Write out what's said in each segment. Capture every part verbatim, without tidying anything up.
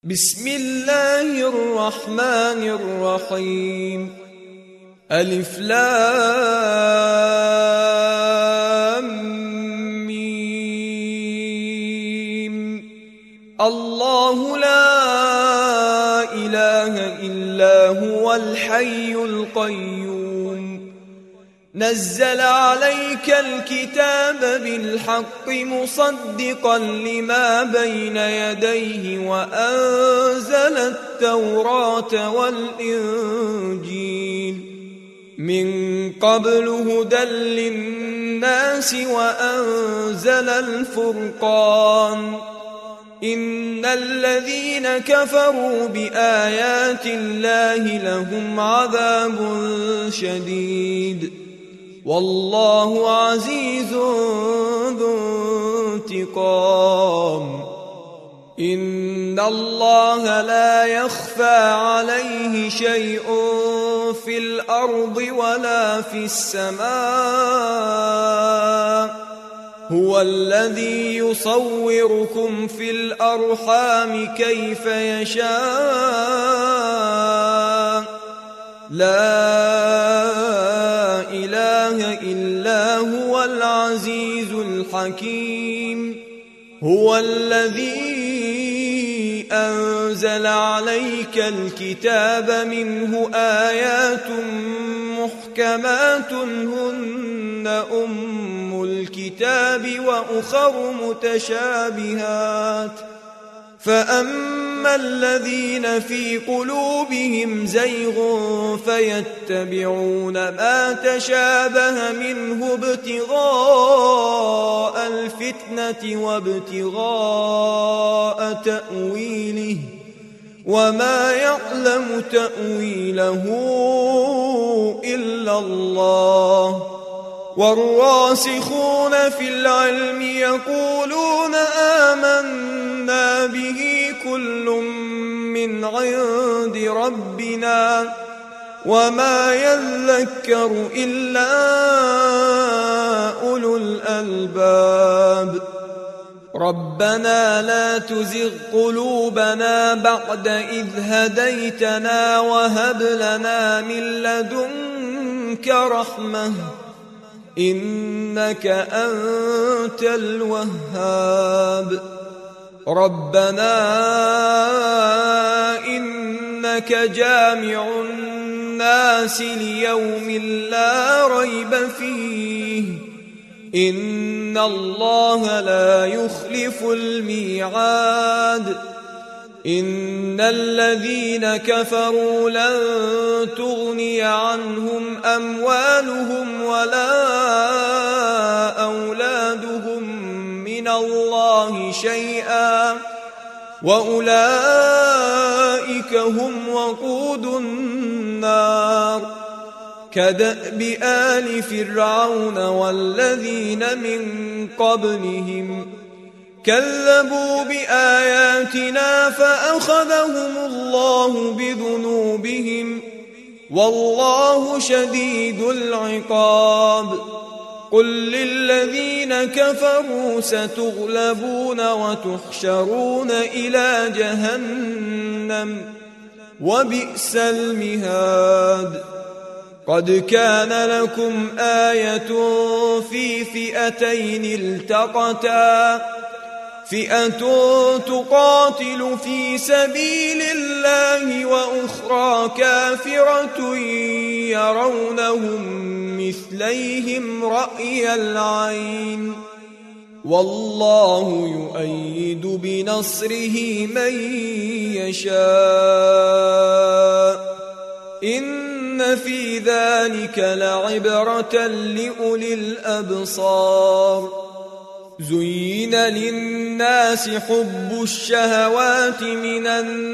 بسم الله الرحمن الرحيم. ألف لام ميم. الله لا إله إلا هو الحي القيوم. نزل عليك الكتاب بالحق مصدقا لما بين يديه وأنزل التوراة والإنجيل من قبل هدى للناس وأنزل الفرقان. إن الذين كفروا بآيات الله لهم عذاب شديد والله عزيز ذو انتقام. إن الله لا يخفى عليه شيء في الأرض ولا في السماء. هو الذي يصوركم في الأرحام كيف يشاء. لا إله إلا هو العزيز الحكيم. هو الذي أنزل عليك الكتاب منه آيات محكمات هن أم الكتاب وأخر متشابهات. فأما الذين في قلوبهم زيغ فيتبعون ما تشابه منه ابتغاء الفتنة وابتغاء تأويله وما يعلم تأويله إلا الله. والراسخون في العلم يقولون آمنا به كل من عند ربنا وما يذكر إلا أولو الألباب. ربنا لا تزغ قلوبنا بعد إذ هديتنا وهب لنا من لدنك رحمة إنك أنت الوهاب. ربنا إنك جامع الناس ليوم لا ريب فيه إن الله لا يخلف الميعاد. إن الذين كفروا لن تغني عنهم أموالهم ولا أولادهم من الله شيئا وأولئك هم وقود النار. كدأب آل فرعون والذين من قبلهم كذبوا بآياتنا فأخذهم الله بذنوبهم والله شديد العقاب. قل للذين كفروا ستغلبون وتحشرون إلى جهنم وبئس المهاد. قد كان لكم آية في فئتين التقتا فئة تقاتل في سبيل الله وأخرى كافرة يرونهم مثليهم رأي العين والله يؤيد بنصره من يشاء. إن في ذلك لعبرة لأولي الأبصار. زين للناس حب الشهوات من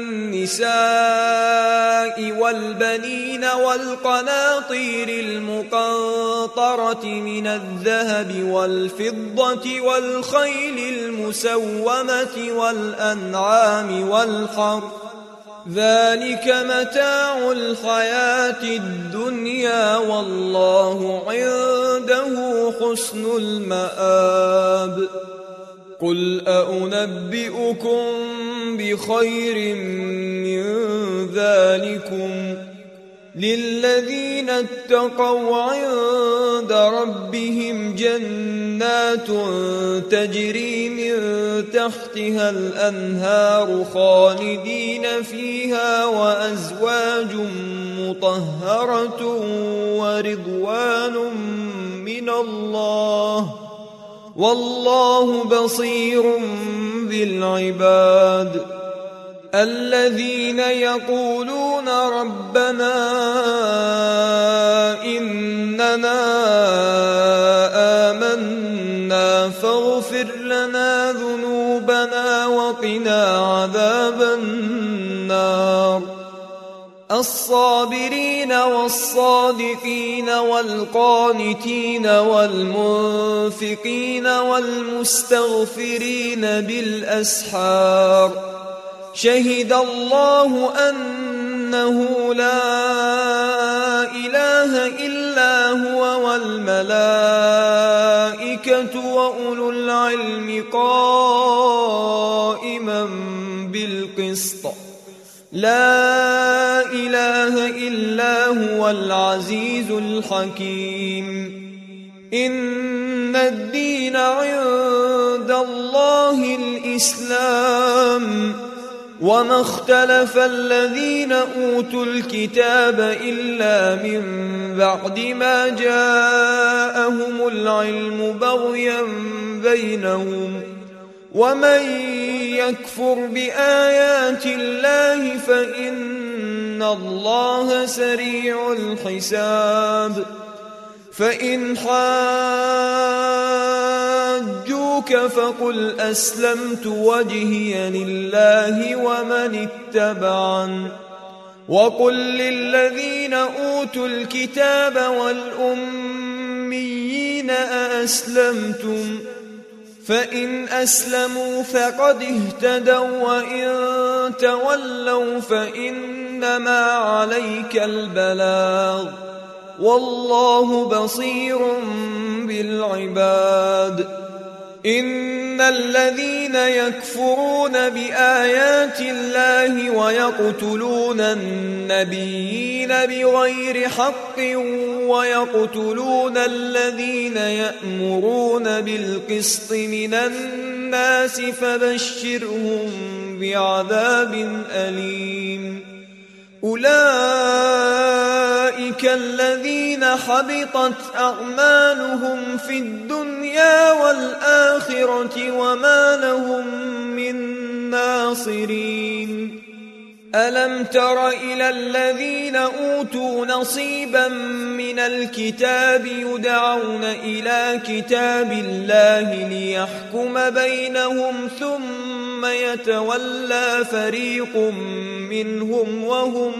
النساء والبنين والقناطير المقنطرة من الذهب والفضة والخيل المسومة والأنعام والحرث ذلك متاع الحياة الدنيا والله عنده حسن المآب. قل أأنبئكم بخير من ذلكم للذين اتقوا عند ربهم جنات تجري من تحتها الأنهار خالدين فيها وأزواج مطهرة ورضوان من الله والله بصير بالعباد الذين يقولون ربنا إننا آمنا فاغفر لنا ذنوبنا وقنا عذاب النار الصابرين والصادقين والقانتين والمنفقين والمستغفرين بالأسحار شهد الله أنه لا إله إلا هو والملائكة وأولو العلم قائما بالقسط لا إله إلا هو العزيز الحكيم إن الدين عند الله الإسلام وما اختلف الذين أوتوا الكتاب إلا من بعد ما جاءهم العلم بغيا بينهم ومن يكفر بآيات الله فإن الله سريع الحساب فإن حاجوك فقل أسلمت وجهي لله ومن اتبعن وقل للذين أوتوا الكتاب والأميين أأسلمتم فإن أسلموا فقد اهتدوا وإن تولوا فإنما عليك البلاغ والله بصير بالعباد إن الذين يكفرون بآيات الله ويقتلون النبيين بغير حق ويقتلون الذين يأمرون بالقسط من الناس فبشرهم بعذاب أليم أولئك الذين حبطت أعمالهم في الدنيا والآخرة وما لهم من ناصرين ألم تر إلى الذين أوتوا نصيبا من الكتاب يدعون إلى كتاب الله ليحكم بينهم ثم يتولى فريق منهم وهم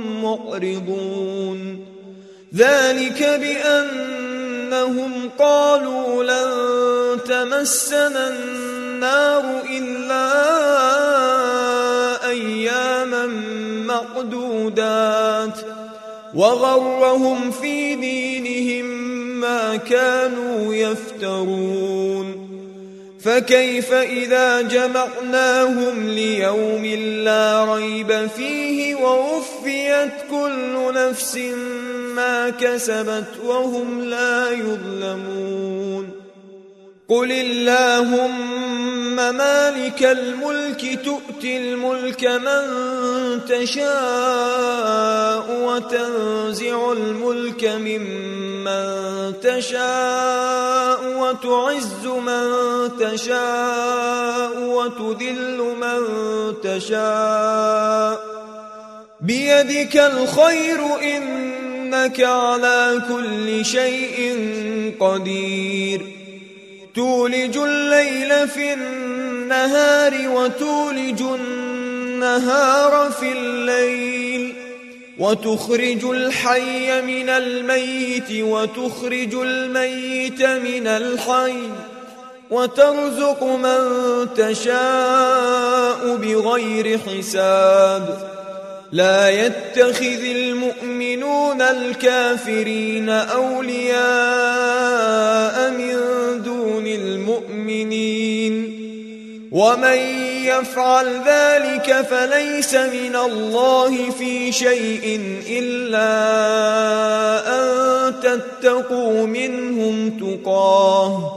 معرضون ذلك بأنهم قالوا لن تمسنا النار إلا أياما معدودات وغرهم في دينهم ما كانوا يفترون فكيف إذا جمعناهم ليوم لا ريب فيه ووفيت كل نفس ما كسبت وهم لا يظلمون قل اللهم مالك الملك تؤتي الملك من تشاء وتنزع الملك ممن تشاء وتعز من تشاء وتذل من تشاء بيدك الخير إنك على كل شيء قدير تولج الليل في النهار وتولج النهار في الليل وتخرج الحي من الميت وتخرج الميت من الحي وترزق من تشاء بغير حساب لا يتخذ المؤمنون الكافرين أولياء من دون المؤمنين ومن يفعل ذلك فليس من الله في شيء إلا أن تتقوا منهم تقاه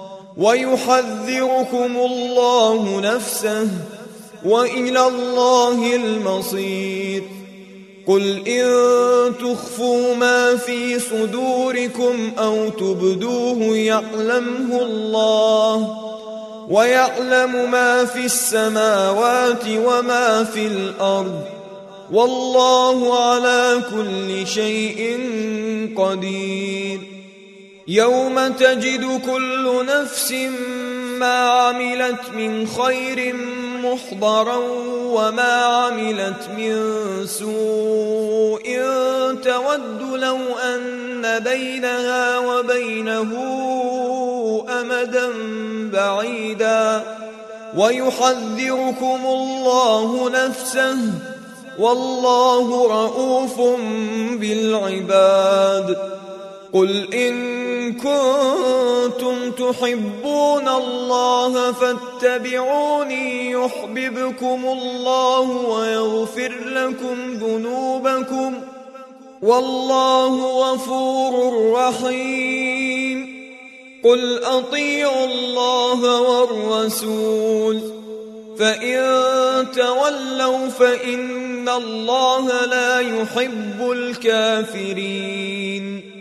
ويحذركم الله نفسه وإلى الله المصير. قل إن تخفوا ما في صدوركم أو تبدوه يعلمه الله ويعلم ما في السماوات وما في الأرض والله على كل شيء قدير. يوم تجد كل نفس ما عملت من خير محضرا وما عملت من سوء تود لو أن بينها وبينه أمدا بعيدا ويحذركم الله نفسه والله رؤوف بالعباد. قل إن كنتم تحبون الله فاتبعوني يحببكم الله ويغفر لكم ذنوبكم والله غفور رحيم. قل أطيعوا الله والرسول فإن تولوا فإن الله لا يحب الكافرين.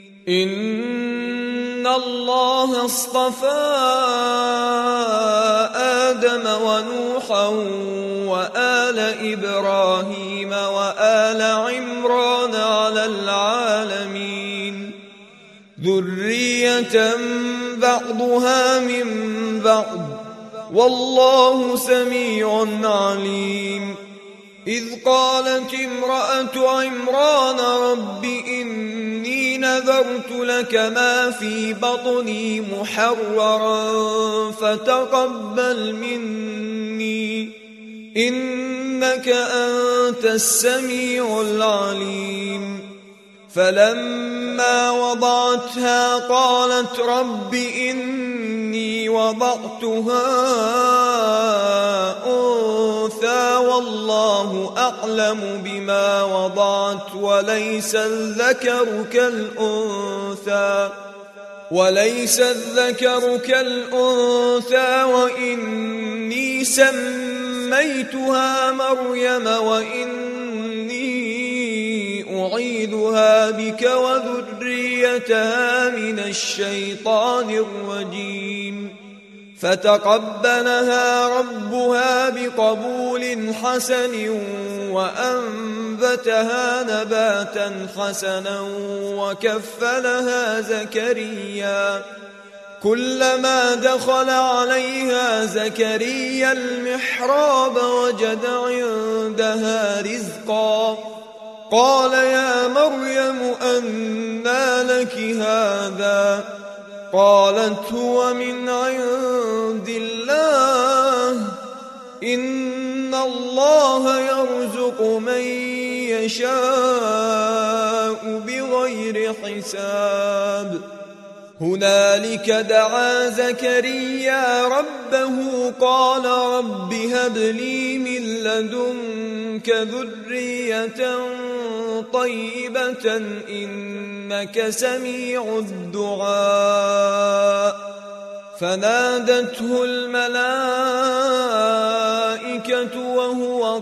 إن الله اصطفى آدم ونوحا وآل إبراهيم وآل عمران على العالمين ذرية بعضها من بعض والله سميع عليم. إذ قالت امرأة عمران رب إني نذرت لك ما في بطني محررا فتقبل مني إنك أنت السميع العليم. فلما وضعتها قالت رب إني وضعتها أنثى والله أعلم بما وضعت وليس الذكر كالأنثى وليس الذكر كالأنثى وإني سميتها مريم وإني أعيذها بك وذريتها من الشيطان الرجيم. فتقبلها ربها بقبول حسن وأنبتها نباتا حسنا وكفلها زكريا. كلما دخل عليها زكريا المحراب وجد عندها رزقا قال يا مريم أنى لك هذا قالت هو من عند الله إن الله يرزق من يشاء بغير حساب. هنالك دعا زكريا ربه قال رب هب لي من لدنك ذرية طيبة إنك سميع الدعاء. فنادته الملائكة وهو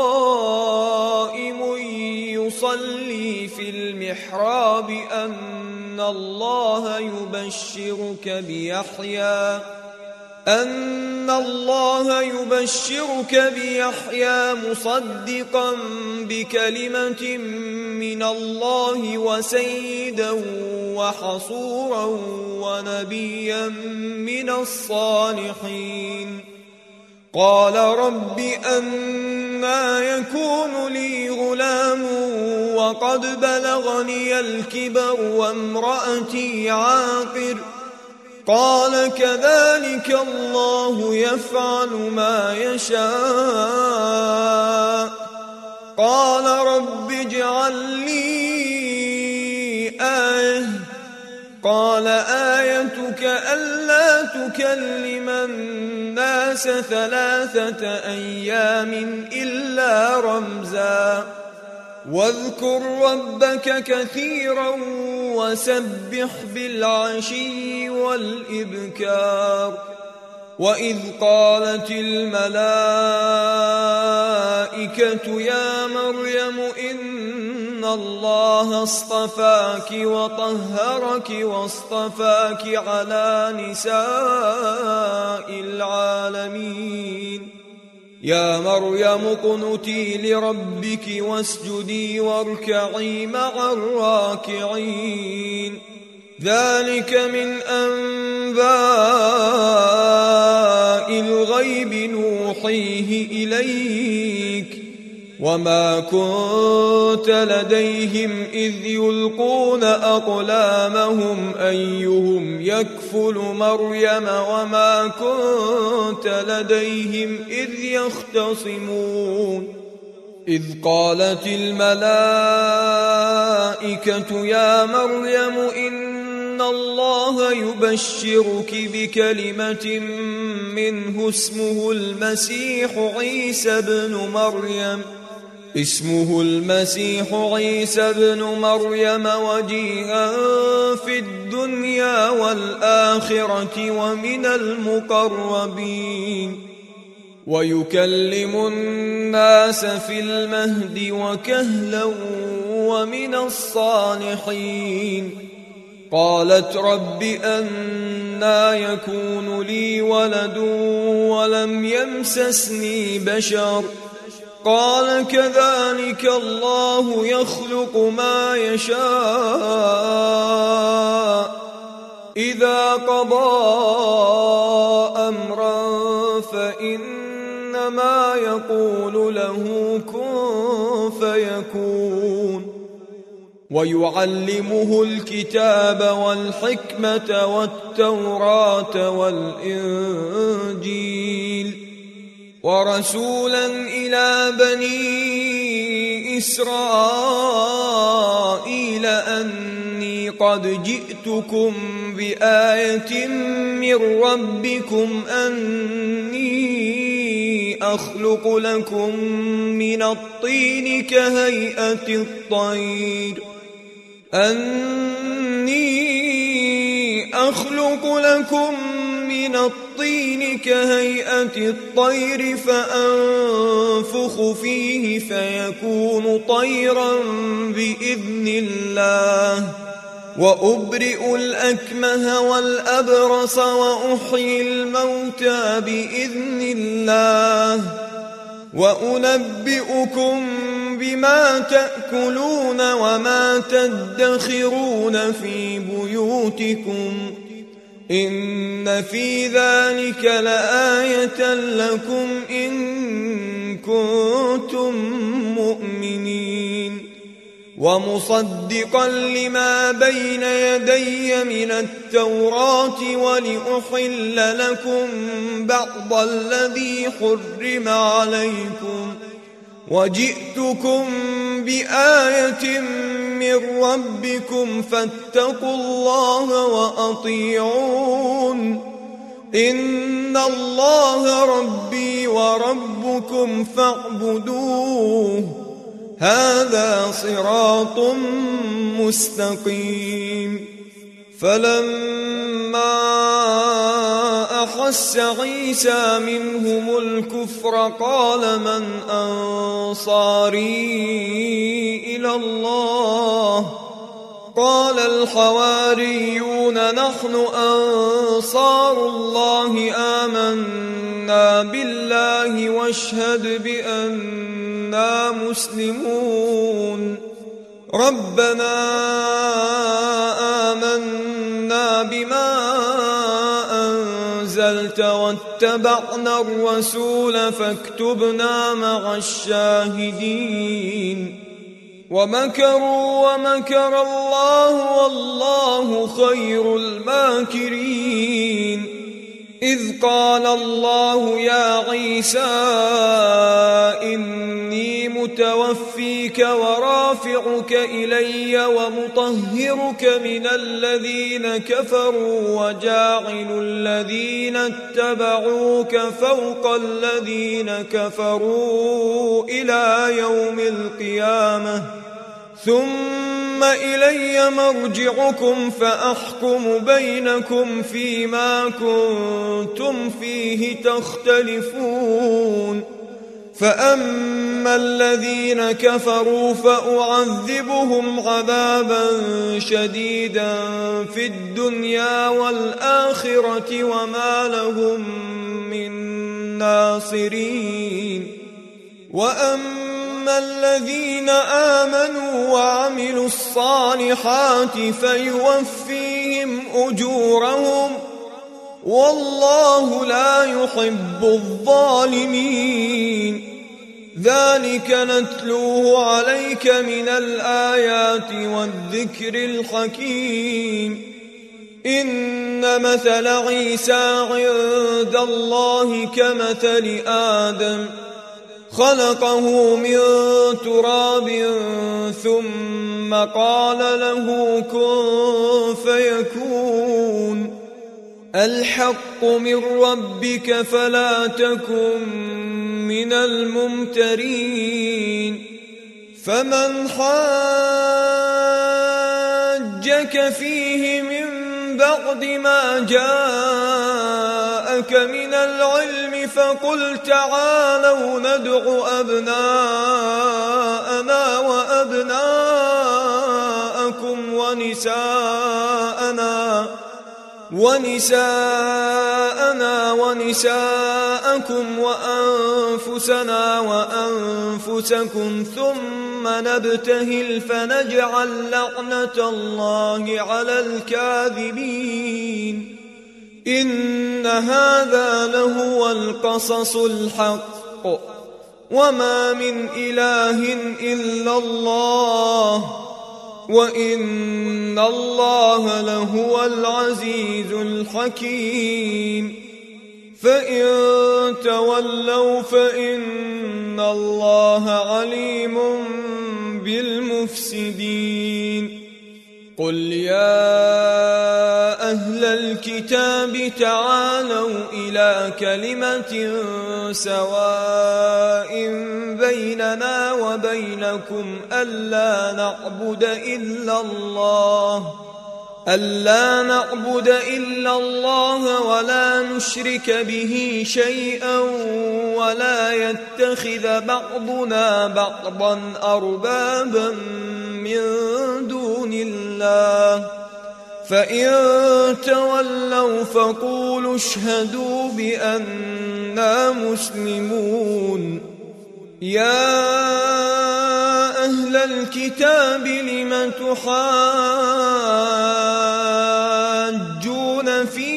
قائم يصلي في المحراب أن الله يبشرك بيحيى أن الله يبشرك بيحيى مصدقا بكلمة من الله وسيدا وحصورا ونبيا من الصالحين. قال رب أنى يكون لي غلام وقد بلغني الكبر وامرأتي عاقر قال كذلك الله يفعل ما يشاء. قال رب اجعل لي آية قال آيتك ألا تكلم الناس ثلاثة أيام إلا رمزا واذكر ربك كثيرا وسبح بالعشي والإبكار وإذ قالت الملائكة يا مريم إن الله اصطفاك وطهرك واصطفاك على نساء العالمين يا مريم اقنتي لربك واسجدي واركعي مع الراكعين ذلك من أنباء الغيب نوحيه إليك وما كنت لديهم إذ يلقون أقلامهم أيهم يكفل مريم وما كنت لديهم إذ يختصمون إذ قالت الملائكة يا مريم إن الله يبشرك بكلمة منه اسمه المسيح عيسى بن مريم اسمه المسيح عيسى بن مريم وجيها في الدنيا والآخرة ومن المقربين ويكلم الناس في المهد وكهلا ومن الصالحين قالت رب أنى يكون لي ولد ولم يمسسني بشر قال كذلك الله يخلق ما يشاء إذا قضى أمرا فإنما يقول له كن فيكون ويعلمه الكتاب والحكمة والتوراة والإنجيل ورسولا إلى بني إسرائيل أني قد جئتكم بآية من ربكم أني أخلق لكم من الطين كهيئة الطير أني أخلق لكم من الطين كهيئة الطير فأنفخ فيه فيكون طيرا بإذن الله وأبرئ الأكمه والأبرص وأحيي الموتى بإذن الله وأنبئكم بما تأكلون وما تدخرون في بيوتكم إن في ذلك لآية لكم إن كنتم مؤمنين ومصدقا لما بين يدي من التوراة ولأحل لكم بعض الذي حرم عليكم وجئتكم بآية من ربكم فاتقوا الله وأطيعون إن الله ربي وربكم فاعبدوه هذا صراط مستقيم فلما أحس عيسى منهم الكفر قال من أنصاري إلى الله قال الحواريون نحن أنصار الله آمنا بالله واشهد بأننا مسلمون ربنا آمنا بما أنزلت واتبعنا الرسول فاكتبنا مع الشاهدين ومكروا ومكر الله والله خير الماكرين إذ قال الله يا عيسى إني متوفيك ورافعك إلي ومطهرك من الذين كفروا وجاعل الذين اتبعوك فوق الذين كفروا إلى يوم القيامة ثم إلي مرجعكم فأحكم بينكم فيما كنتم فيه تختلفون فأما الذين كفروا فأعذبهم عذابا شديدا في الدنيا والآخرة وما لهم من ناصرين وأما الذين آمنوا وعملوا الصالحات فيوفيهم أجورهم والله لا يحب الظالمين ذلك نتلوه عليك من الآيات والذكر الحكيم إن مثل عيسى عند الله كمثل آدم خلقه من تراب ثم قال له كن فيكون الحق من ربك فلا تكن من الممترين فمن حاجك فيه من بعد ما جاءك من العلم فقل تعالوا ندع أبناءنا وأبناءكم ونساءنا ونساءنا ونساءكم وأنفسنا وأنفسكم ثم نبتهل فنجعل لعنة الله على الكاذبين إن هذا لهو القصص الحق وما من إله إلا الله وإن الله لهو العزيز الحكيم فإن تولوا فإن الله عليم بالمفسدين قل يا أهل الكتاب تعالوا إلى كلمة سواء بيننا وبينكم ألا نعبد إلا الله ألا نعبد إلا الله ولا نشرك به شيئا ولا يتخذ بعضنا بعضا أربابا من دون الله فإن تولوا فقولوا اشهدوا بأننا مسلمون يا أهل الكتاب لم تحاجون في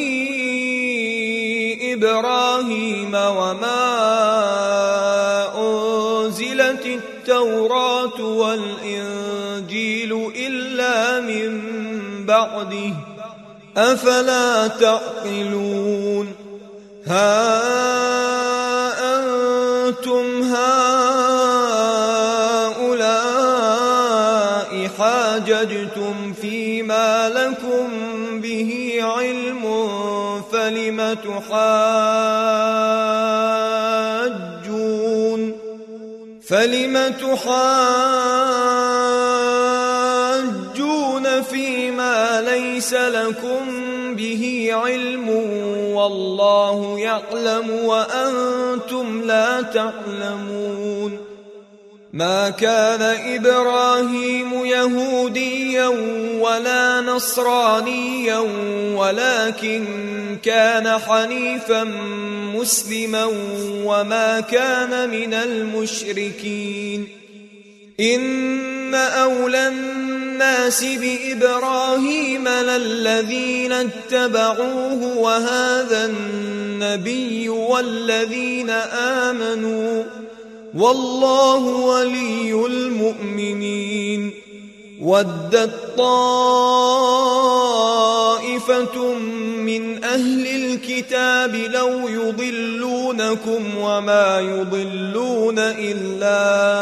إبراهيم وما أنزلت التوراة والإنجيل إلا من بعده أفلا تعقلون ها أنتم هؤلاء حاججتم فيما لكم به علم فلم تحاجون فلم تحاجون فيما ليس لكم به علم والله يعلم وأنتم لا تعلمون ما كان إبراهيم يهوديا ولا نصرانيا ولكن كان حنيفا مسلما وما كان من المشركين إن أولى الناس بإبراهيم للذين اتبعوه وهذا النبي والذين آمنوا والله ولي المؤمنين ودت طائفة من أهل الكتاب لو يضلونكم وما يضلون إلا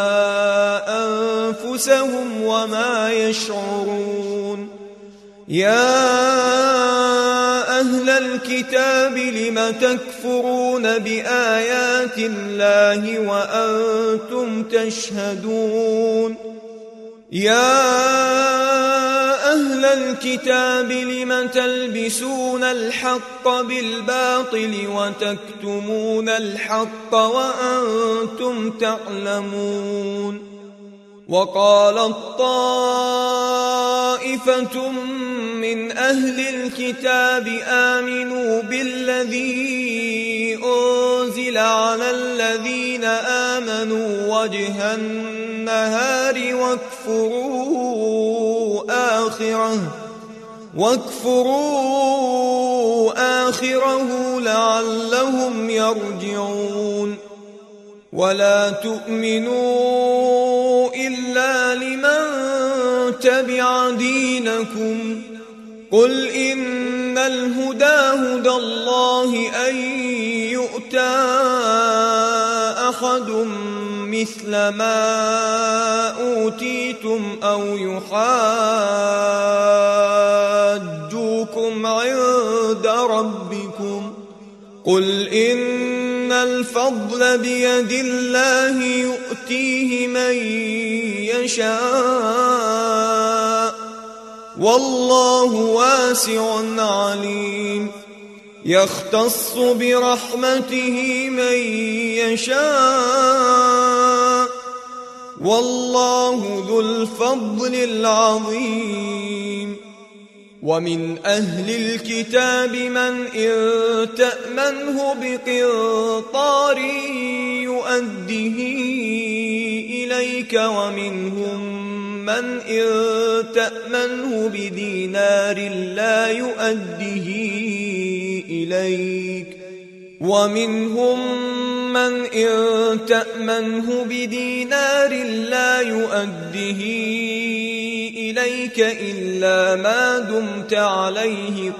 أنفسهم وما يشعرون. يا أهل الكتاب لم تكفرون بآيات الله وأنتم تشهدون. يا أهل الكتاب لم تلبسون الحق بالباطل وتكتمون الحق وأنتم تعلمون. وقالت طائفة من أهل الكتاب آمنوا بالذي أنزل على الذين آمنوا وجه النهار واكفروا آخره واكفروا آخره لعلهم يرجعون. ولا تؤمنوا إلا لمن تبع دينكم. قل إن الهدى هدى الله أن يؤتى أحد مثل ما أوتيتم أو يحاجوكم عند ربكم. قل إن الفضل بيد الله يؤتيه من يشاء والله واسع عليم. يختص برحمته من يشاء والله ذو الفضل العظيم. ومن أهل الكتاب من إن تأمنه بقنطار يؤده إليك ومنهم من إن تأمنه بدينار لا يؤده إليك ومنهم من إن تأمنه بدينار لا يؤده إليك إلا ما دمت عليه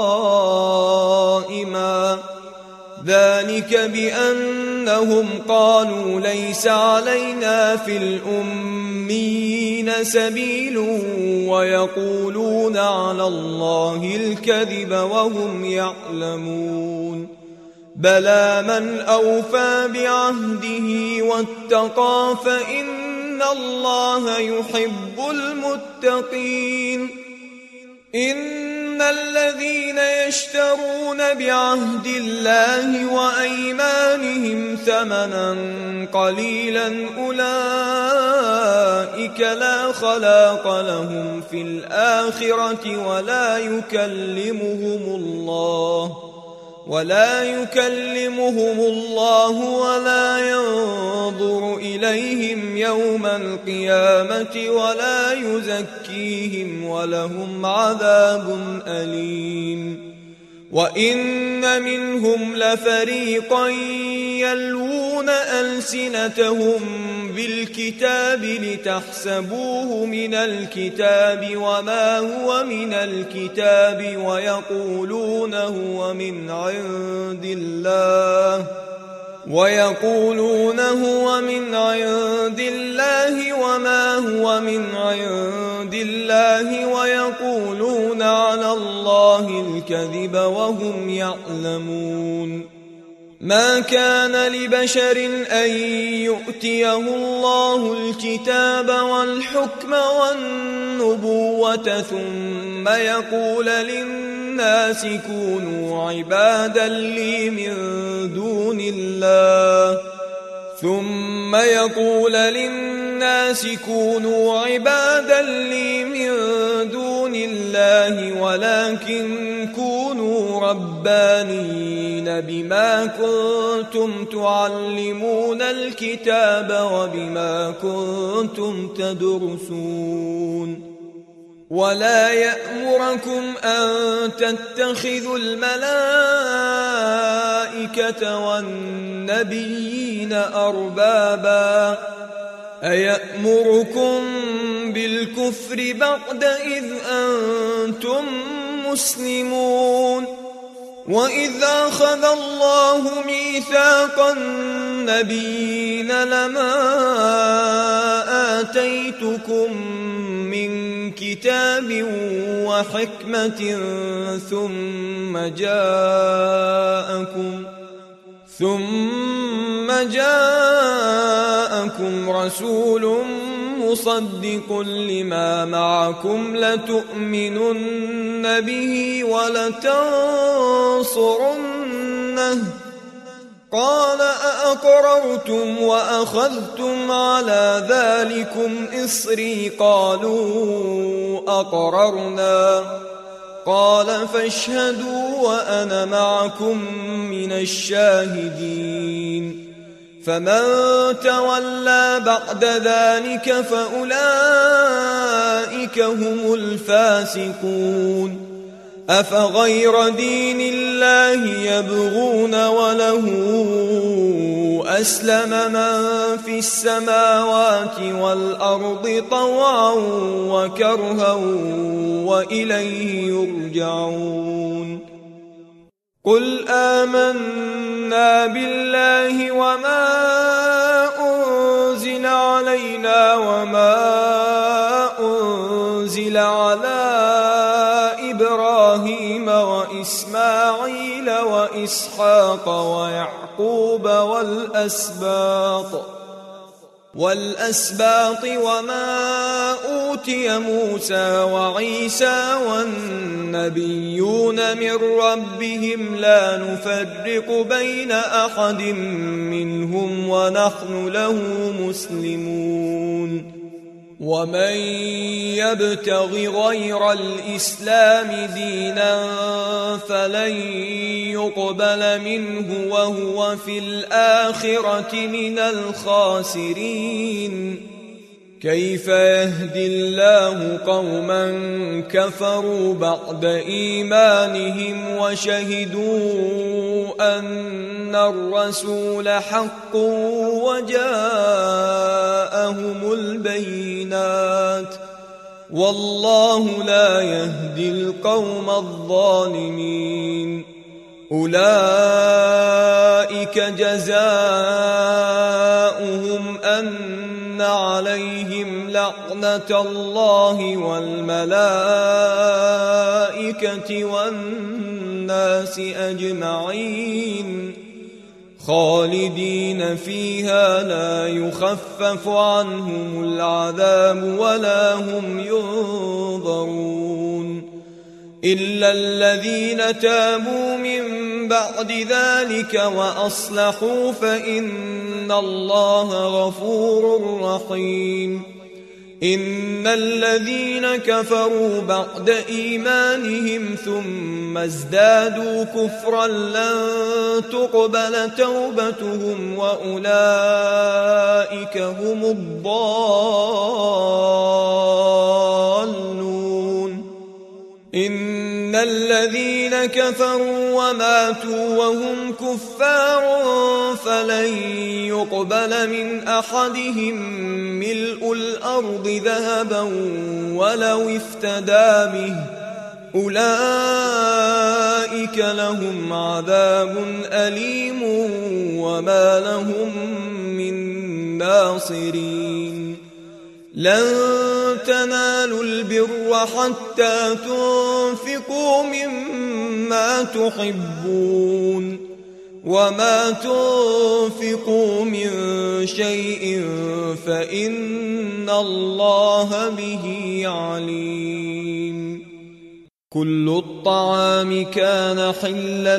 قائما. ذلك بأنهم قالوا ليس علينا في الأميين سبيل ويقولون على الله الكذب وهم يعلمون. بلى من أوفى بعهده واتقى فإن الله يحب المتقين. إن الذين يشترون بعهد الله وأيمانهم ثمنا قليلا أولئك لا خلاق لهم في الآخرة ولا يكلمهم الله ولا يكلمهم الله ولا ينظر إليهم يوم القيامة ولا يزكيهم ولهم عذاب أليم. وإن منهم لفريقا يلوون ألسنتهم بالكتاب لتحسبوه من الكتاب وما هو من الكتاب ويقولون هو من عند الله ويقولون هو من عند الله وما هو من عند الله ويقولون على الله الكذب وهم يعلمون. ما كان لبشر أن يؤتيه الله الكتاب والحكم والنبوة ثم يقول للناس كونوا عبادا لي من دون الله ثم يقول للناس كونوا عبادا لي من دون الله ولكن كونوا ربانيين بما كنتم تعلمون الكتاب وبما كنتم تدرسون. ولا يأمركم أن تتخذوا الملائكة والنبيين أربابا أيأمركم بالكفر بعد إذ أنتم مسلمون. وَإِذْ أَخَذَ اللَّهُ مِيثَاقَ النَّبِيِّينَ لَمَا آتَيْتُكُم مِّن كِتَابٍ وَحِكْمَةٍ ثُمَّ جَاءَكُمْ ثُمَّ جَاءَكُمْ رَسُولٌ مُصَدِّقٌ لِمَا مَعَكُمْ لَتُؤْمِنُنَّ بِهِ وَلَتَنصُرُنَّهُ قَالَ أَأَقْرَرْتُمْ وَأَخَذْتُمْ عَلَى ذَلِكُمْ إِصْرِي قَالُوا أَقْرَرْنَا قَالَ فَاشْهَدُوا وَأَنَا مَعَكُمْ مِنَ الشَّاهِدِينَ فَمَن تَوَلَّى بَعْدَ ذَلِكَ فَأُولَئِكَ هُمُ الْفَاسِقُونَ أَفَغَيْرَ دِينِ اللَّهِ يَبْغُونَ وَلَهُ أَسْلَمَ مَن فِي السَّمَاوَاتِ وَالْأَرْضِ طَوْعًا وَكَرْهًا وَإِلَيْهِ يُرْجَعُونَ قُلْ آمَنَّا بِاللَّهِ وَمَا أُنزِلَ عَلَيْنَا وَمَا أُنزِلَ عَلَى إِبْرَاهِيمَ وَإِسْمَاعِيلَ وَإِسْحَاقَ وَيَعْقُوبَ وَالْأَسْبَاطِ وَالْأَسْبَاطِ وَمَا أُوتِيَ مُوسَى وَعِيسَى وَالنَّبِيُّونَ مِن رَّبِّهِمْ لَا نُفَرِّقُ بَيْنَ أَحَدٍ مِّنْهُمْ وَنَحْنُ لَهُ مُسْلِمُونَ وَمَن يَبْتَغِ غَيْرَ الْإِسْلَامِ دِينًا فَلَن يُقْبَلَ مِنْهُ وَهُوَ فِي الْآخِرَةِ مِنَ الْخَاسِرِينَ كَيْفَ يَهْدِي اللَّهُ قَوْمًا كَفَرُوا بَعْدَ إِيمَانِهِمْ وَشَهِدُوا أَنَّ الرَّسُولَ حَقٌّ وَجَاءَهُمُ الْبَيِّنَاتُ وَاللَّهُ لَا يَهْدِي الْقَوْمَ الظَّالِمِينَ أُولَئِكَ جَزَاؤُهُمْ أَنَّ عَلَيْهِمْ لَعْنَةَ اللَّهِ وَالْمَلَائِكَةِ وَالنَّاسِ أَجْمَعِينَ خَالِدِينَ فِيهَا لَا يُخَفَّفُ عَنْهُمُ الْعَذَابُ وَلَا هُمْ يُنظَرُونَ إِلَّا الَّذِينَ تَابُوا مِن بَعْدِ ذَلِكَ وَأَصْلَحُوا فَإِنَّ اللَّهَ غَفُورٌ رَّحِيمٌ إِنَّ الَّذِينَ كَفَرُوا بَعْدَ إِيمَانِهِمْ ثُمَّ ازْدَادُوا كُفْرًا لَّن تُقْبَلَ تَوْبَتُهُمْ وَأُولَٰئِكَ هُمُ الضَّالُّونَ إِنَّ الَّذِينَ كَفَرُوا وَمَاتُوا وَهُمْ كُفَّارٌ فَلَن يُقْبَلَ مِنْ أَحَدِهِم مِّلْءُ الْأَرْضِ ذَهَبًا وَلَوِ افْتَدَىٰ بِهِ أُولَٰئِكَ لَهُمْ عَذَابٌ أَلِيمٌ وَمَا لَهُم مِّن نَّاصِرِينَ لَن تَنَالُوا الْبِرَّ حَتَّىٰ تُنفِقُوا مِمَّا تُحِبُّونَ وَمَا تُنفِقُوا مِن شَيْءٍ فَإِنَّ اللَّهَ بِهِ عَلِيمٌ كُلُّ الطَّعَامِ كَانَ حِلًّا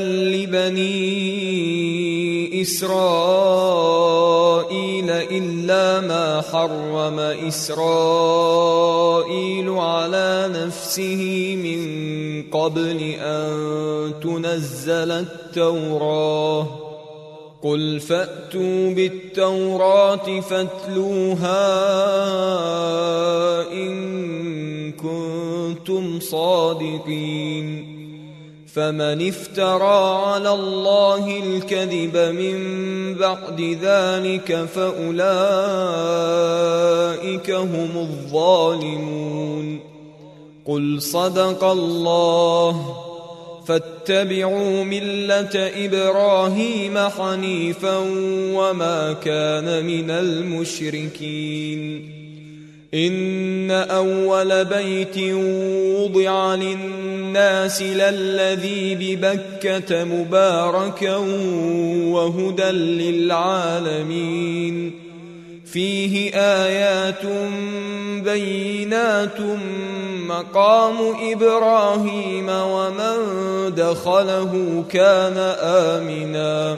لِّبَنِي إِسْرَائِيلَ إِلَّا مَا حَرَّمَ إِسْرَائِيلُ عَلَىٰ نَفْسِهِ مِن قَبْلِ أَن تُنَزَّلَ التَّوْرَاةُ قُلْ فَأْتُوا بِالتَّوْرَاةِ فَاتْلُوهَا إِن كُنتُمْ صَادِقِينَ فَمَنِ افْتَرَىٰ عَلَى اللَّهِ الْكَذِبَ مِن بَعْدِ ذَلِكَ فَأُولَٰئِكَ هُمُ الظَّالِمُونَ قُلْ صَدَقَ اللَّهُ واتبعوا ملة إبراهيم حنيفا وما كان من المشركين إن أول بيت وضع للناس للذي ببكة مباركا وهدى للعالمين فيه آيات بينات مقام إبراهيم ومن دخله كان آمنا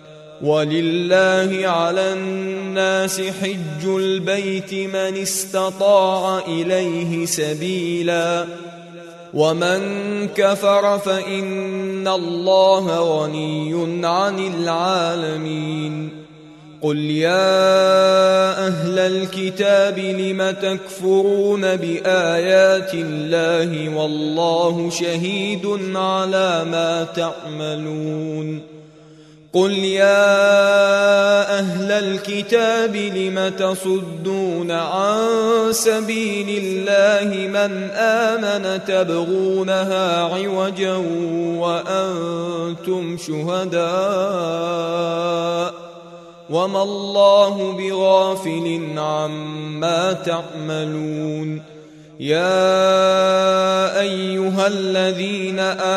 ولله على الناس حج البيت من استطاع إليه سبيلا ومن كفر فإن الله غني عن العالمين قل يا أهل الكتاب لم تكفرون بآيات الله والله شهيد على ما تعملون قل يا أهل الكتاب لم تصدون عن سبيل الله من آمن تبغونها عوجا وأنتم شهداء وما الله بغافل عما تعملون يا أيها الذين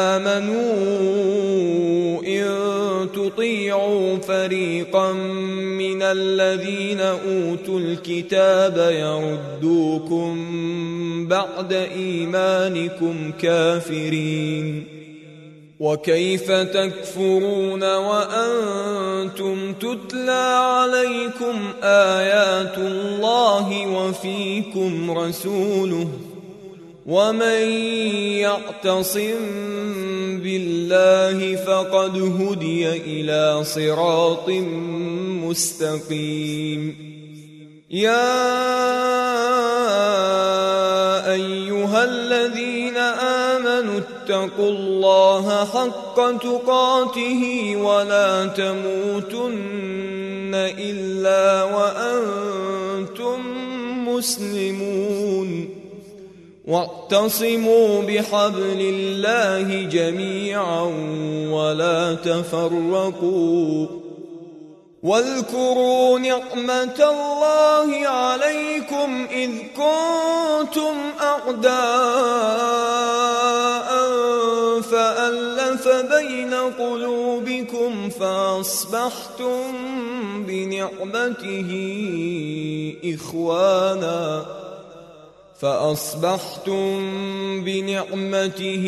آمنوا إن تطيعوا فريقا من الذين أوتوا الكتاب يردوكم بعد إيمانكم كافرين وكيف تكفرون وأنتم تتلى عليكم آيات الله وفيكم رسوله ومن يعتصم بالله فقد هدي إلى صراط مستقيم يا أيها الذين آمنوا اتقوا الله حق تقاته ولا تموتن إلا وأنتم مسلمون واعتصموا بحبل الله جميعا ولا تفرقوا واذكروا نعمة الله عليكم إذ كنتم أعداء فألف بين قلوبكم فأصبحتم بنعمته إخوانا فأصبحتم بنعمته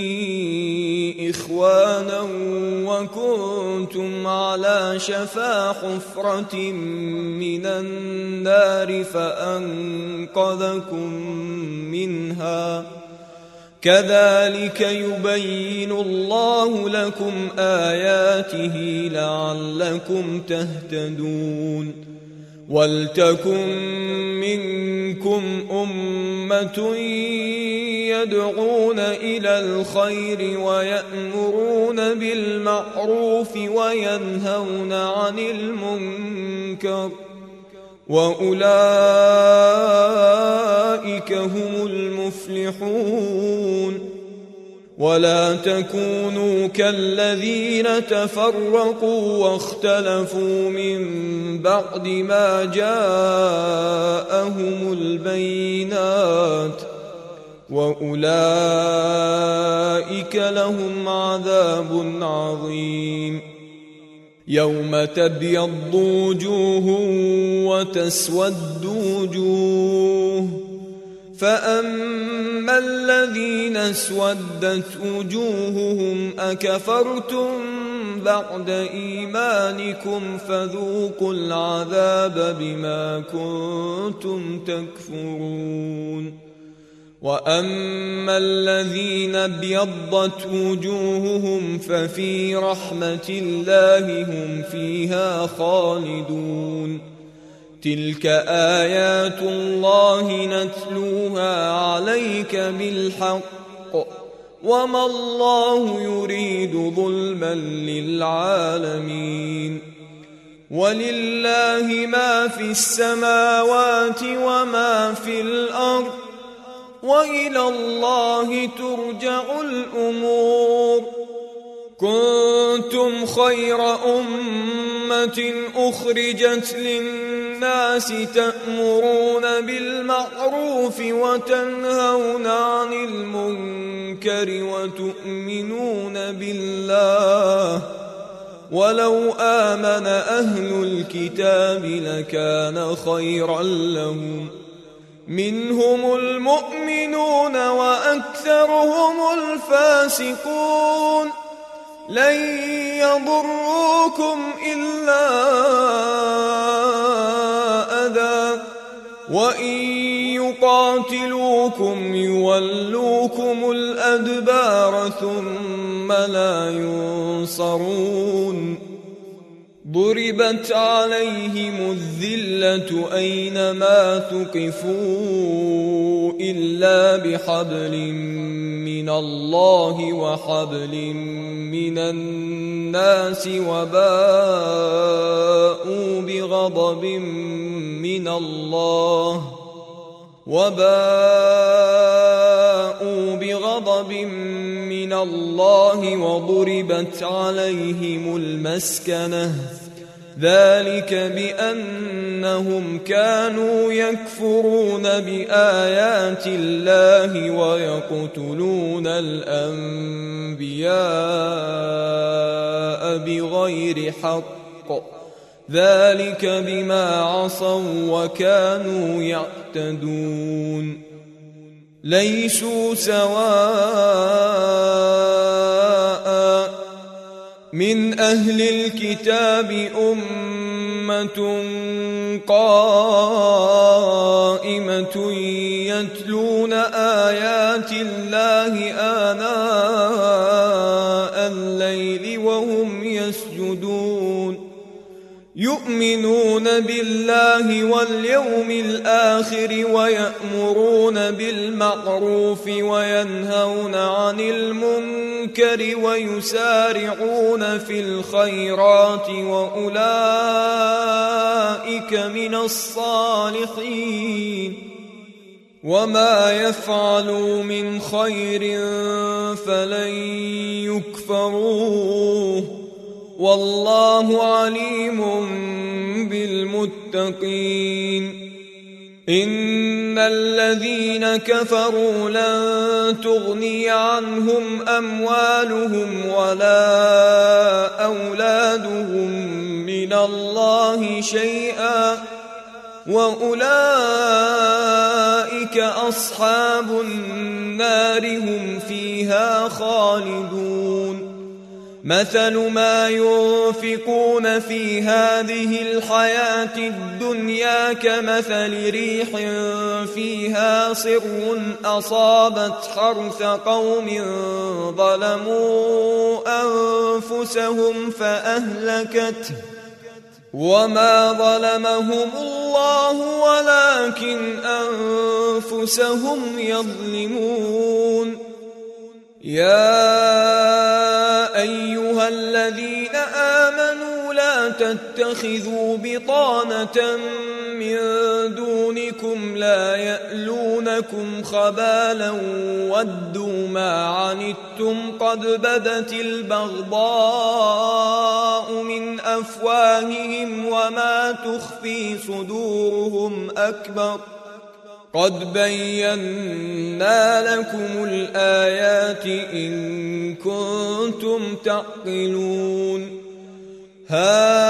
إخوانا وكنتم على شفا حفرة من النار فأنقذكم منها كذلك يبين الله لكم آياته لعلكم تهتدون ولتكن منكم أمة يدعون إلى الخير ويأمرون بالمعروف وينهون عن المنكر وأولئك هم المفلحون ولا تكونوا كالذين تفرقوا واختلفوا من بعد ما جاءهم البينات وأولئك لهم عذاب عظيم يوم تبيض وجوه وتسود وجوه فأما الذين اسودت وجوههم أكفرتم بعد إيمانكم فذوقوا العذاب بما كنتم تكفرون وأما الذين ابيضت وجوههم ففي رحمة الله هم فيها خالدون تلك آيات الله نتلوها عليك بالحق وما الله يريد ظلما للعالمين ولله ما في السماوات وما في الأرض وإلى الله ترجع الأمور كنتم خير أمة أخرجت للناس تأمرون بالمعروف وتنهون عن المنكر وتؤمنون بالله ولو آمن أهل الكتاب لكان خيرا لهم منهم المؤمنون وأكثرهم الفاسقون لن يضروكم إلا أذى وإن يقاتلوكم يولوكم الأدبار ثم لا ينصرون ضربت عليهم الذلة أينما ثقفوا إلا بحبل من الله وحبل من الناس وباءوا بغضب من الله وباءوا بغضب من الله وضربت عليهم المسكنة ذلك بأنهم كانوا يكفرون بآيات الله ويقتلون الأنبياء بغير حق ذلك بما عصوا وكانوا يعتدون ليسوا سواء من أهل الكتاب أمة قائمة يتلون آيات الله آناء الليل وهم يسجدون يؤمنون بالله واليوم الآخر ويأمرون بالمعروف وينهون عن المنكر ويسارعون في الخيرات وأولئك من الصالحين وما يفعلوا من خير فلن يكفروه والله عليم بالمتقين إن الذين كفروا لن تغني عنهم أموالهم ولا أولادهم من الله شيئا وأولئك أصحاب النار هم فيها خالدون مثل ما ينفقون في هذه الحياة الدنيا كمثل ريح فيها صر أصابت حرث قوم ظلموا أنفسهم فأهلكته وما ظلمهم الله ولكن أنفسهم يظلمون يا أيها الذين آمنوا لا تتخذوا بطانة من دونكم لا يألونكم خبالا ودوا ما عنتم قد بدت البغضاء من أفواههم وما تخفي صدورهم أكبر قد بينا لكم الآيات إن كنتم تعقلون ها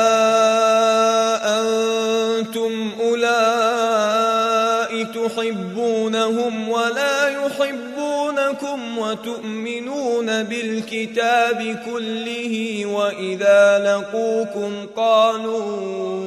أنتم أولئك تحبونهم ولا يحبونكم وتؤمنون بالكتاب كله وإذا لقوكم قالوا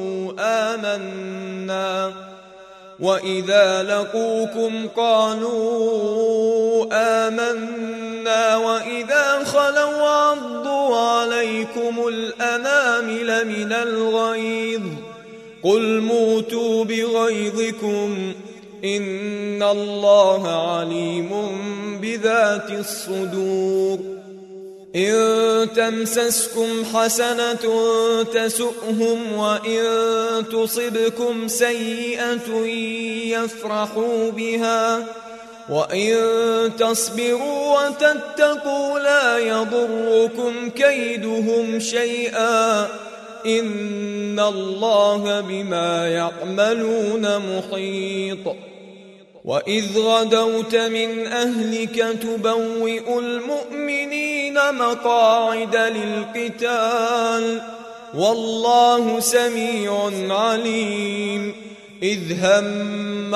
آمنا وإذا لقوكم قالوا آمنا وإذا خلوا عضوا عليكم الأنامل من الغيظ قل موتوا بغيظكم إن الله عليم بذات الصدور إن تمسسكم حسنة تسؤهم وإن تصبكم سيئة يفرحوا بها وإن تصبروا وتتقوا لا يضركم كيدهم شيئا إن الله بما يعملون محيط. وإذ غدوت من أهلك تبوئ المؤمنين مقاعد للقتال والله سميع عليم. إذ هم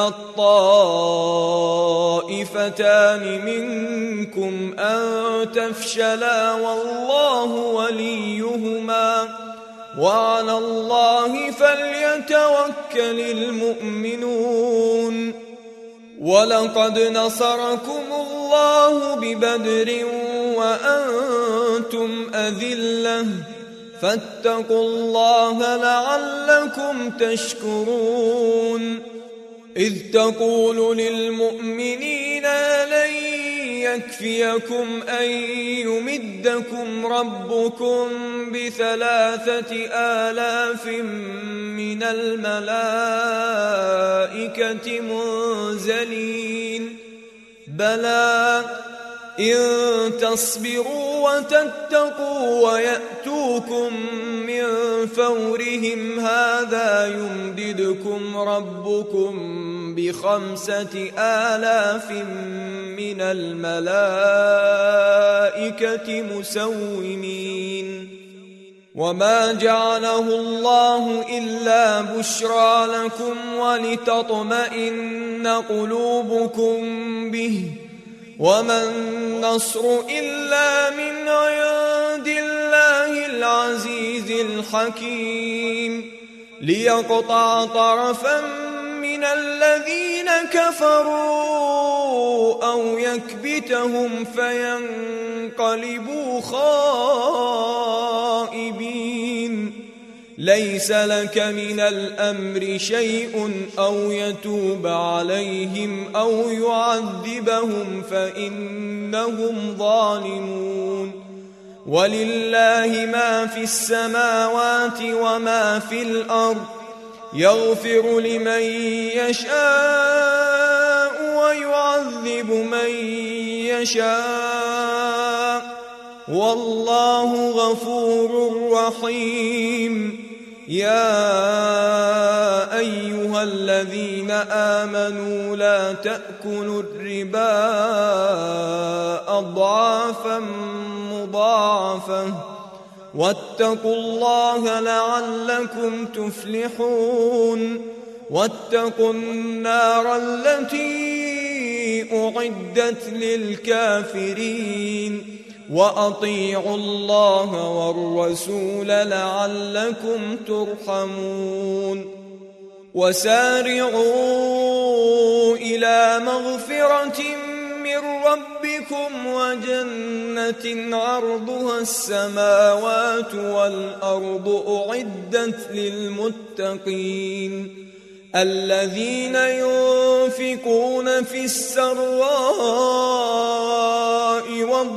الطائفتان منكم أن تفشلا والله وليهما وعلى الله فليتوكل المؤمنون. ولقد نصركم الله ببدر وأنتم أذلة فاتقوا الله لعلكم تشكرون. إذ تقول للمؤمنين لن يكفيكم أن يمدكم ربكم بثلاثة آلاف من الملائكة منزلين بلى إن تصبروا وتتقوا ويأتوكم من فورهم هذا يمددكم ربكم بخمسة آلاف من الملائكة مسومين. وما جعله الله إلا بشرى لكم ولتطمئن قلوبكم به وما النصر إلا من عند الله العزيز الحكيم. ليقطع طرفا من الذين كفروا أو يكبتهم فينقلبوا خائبين. ليس لك من الأمر شيء أو يتوب عليهم أو يعذبهم فإنهم ظالمون. ولله ما في السماوات وما في الأرض يغفر لمن يشاء ويعذب من يشاء والله غفور رحيم. يا أيها الذين آمنوا لا تأكلوا الربا أضعافا مضاعفة واتقوا الله لعلكم تفلحون. واتقوا النار التي أعدت للكافرين وأطيعوا الله والرسول لعلكم ترحمون. وسارعوا إلى مغفرة من ربكم وجنة عرضها السماوات والأرض أعدت للمتقين الذين ينفقون في السراء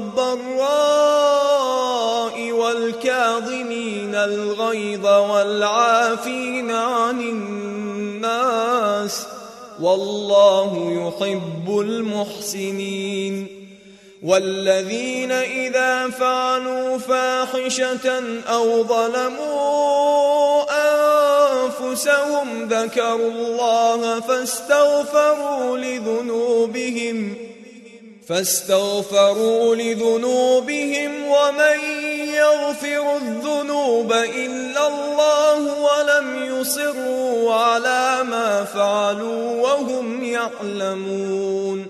والضراء والكاظمين الغيظ والعافين عن الناس والله يحب المحسنين. والذين إذا فعلوا فاحشة أو ظلموا أنفسهم ذكروا الله فاستغفروا لذنوبهم فاستغفروا لذنوبهم ومن يغفر الذنوب إلا الله ولم يصروا على ما فعلوا وهم يعلمون.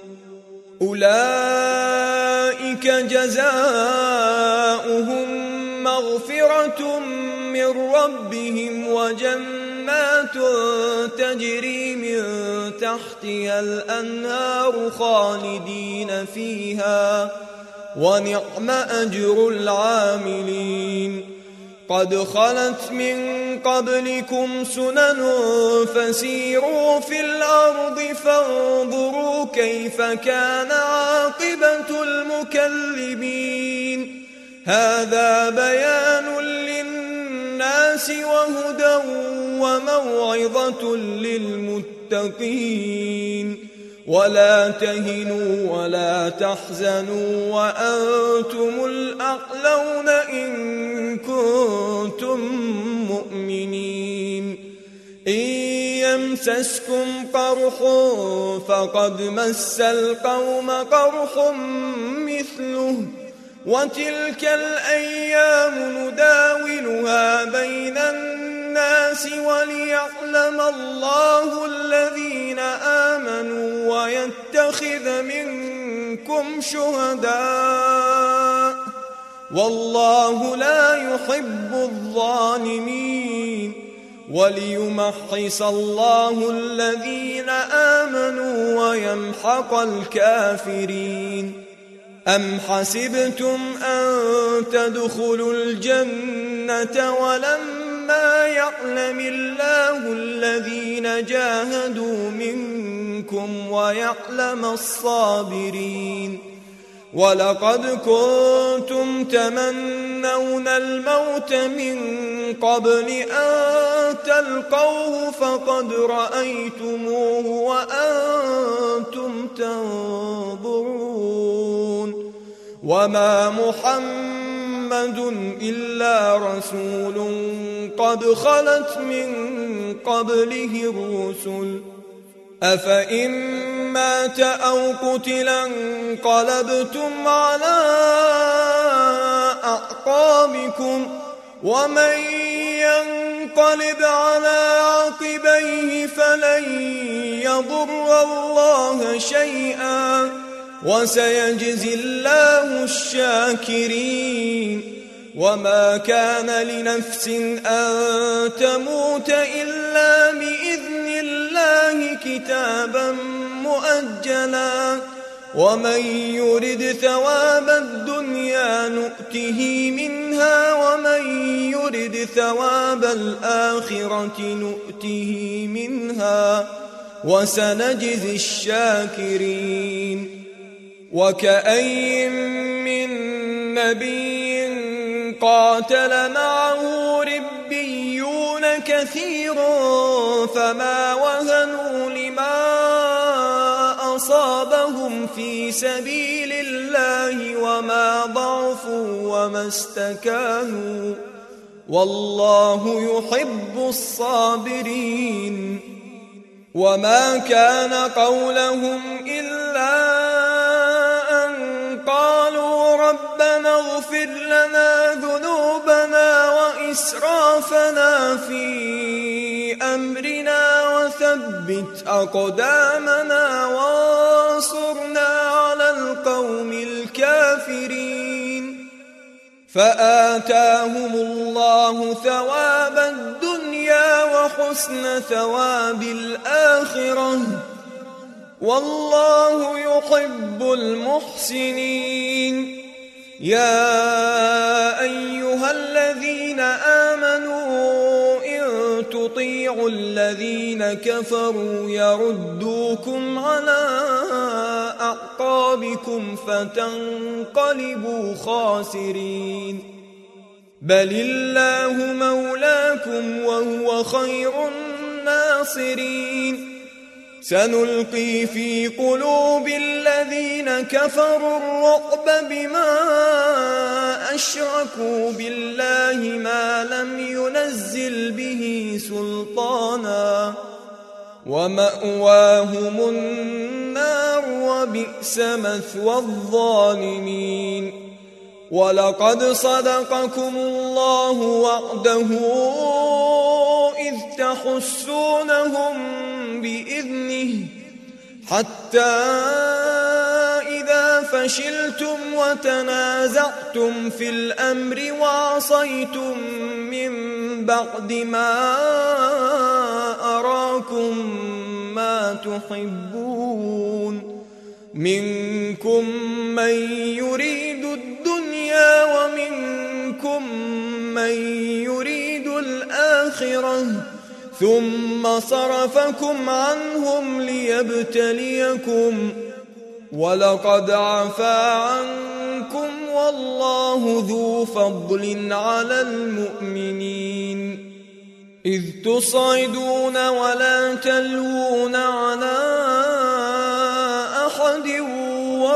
أولئك جزاؤهم مغفرة من ربهم وجنات تجري من تحتها الأنهار خالدين فيها ونعم أجر العاملين. قد خلت من قبلكم سنن فسيروا في الأرض فانظروا كيف كان عاقبة المكذبين. هذا بيان للناس وهدى وموعظة للمتقين. ولا تهنوا ولا تحزنوا وأنتم الأعلون إن كنتم مؤمنين إن يمسسكم قرح فقد مس القوم قرح مثله وتلك الأيام نداولها بين الناس وليعلم الله الذين آمنوا ويتخذ منكم شهداء والله لا يحب الظالمين وليمحص الله الذين آمنوا ويمحق الكافرين أم حسبتم أن تدخلوا الجنة ولما يعلم الله الذين جاهدوا منكم ويعلم الصابرين ولقد كنتم تمنون الموت من قبل أن تلقوه فقد رأيتموه وأنتم تنظرون وما محمد إلا رسول قد خلت من قبله الرسل أفإن مات أو قتلا انقلبتم على أعقابكم ومن ينقلب على عقبيه فلن يضر الله شيئا وسيجزي الله الشاكرين وما كان لنفس أن تموت إلا بإذن الله كتابا مؤجلا ومن يرد ثواب الدنيا نؤته منها ومن يرد ثواب الآخرة نؤته منها وسنجزي الشاكرين وكأين من نبي قاتل معه ربيون كثير فما وهنوا لما أصابهم في سبيل الله وما ضعفوا وما استكانوا والله يحب الصابرين وما كان قولهم إلا أن قالوا ربنا اغفر لنا ذنوبنا وإسرافنا في أمرنا وثبت أقدامنا وانصرنا على القوم الكافرين فآتاهم الله ثواب الدنيا وحسن ثواب الآخرة والله يحب المحسنين يا أيها الذين آمنوا إن تطيعوا الذين كفروا يردوكم على أعقابكم فتنقلبوا خاسرين بل الله مولاكم وهو خير الناصرين سنلقي في قلوب الذين كفروا الرعب بما أشركوا بالله ما لم ينزل به سلطانا ومأواهم النار وبئس مثوى الظالمين ولقد صدقكم الله وعده إذ تحسونهم بإذنه حتى إذا فشلتم وتنازعتم في الأمر وعصيتم من بعد ما أراكم ما تحبون منكم من يريد الدنيا ومنكم من يريد الآخرة ثم صرفكم عنهم ليبتليكم ولقد عفا عنكم والله ذو فضل على المؤمنين إذ تصعدون ولا تلوون على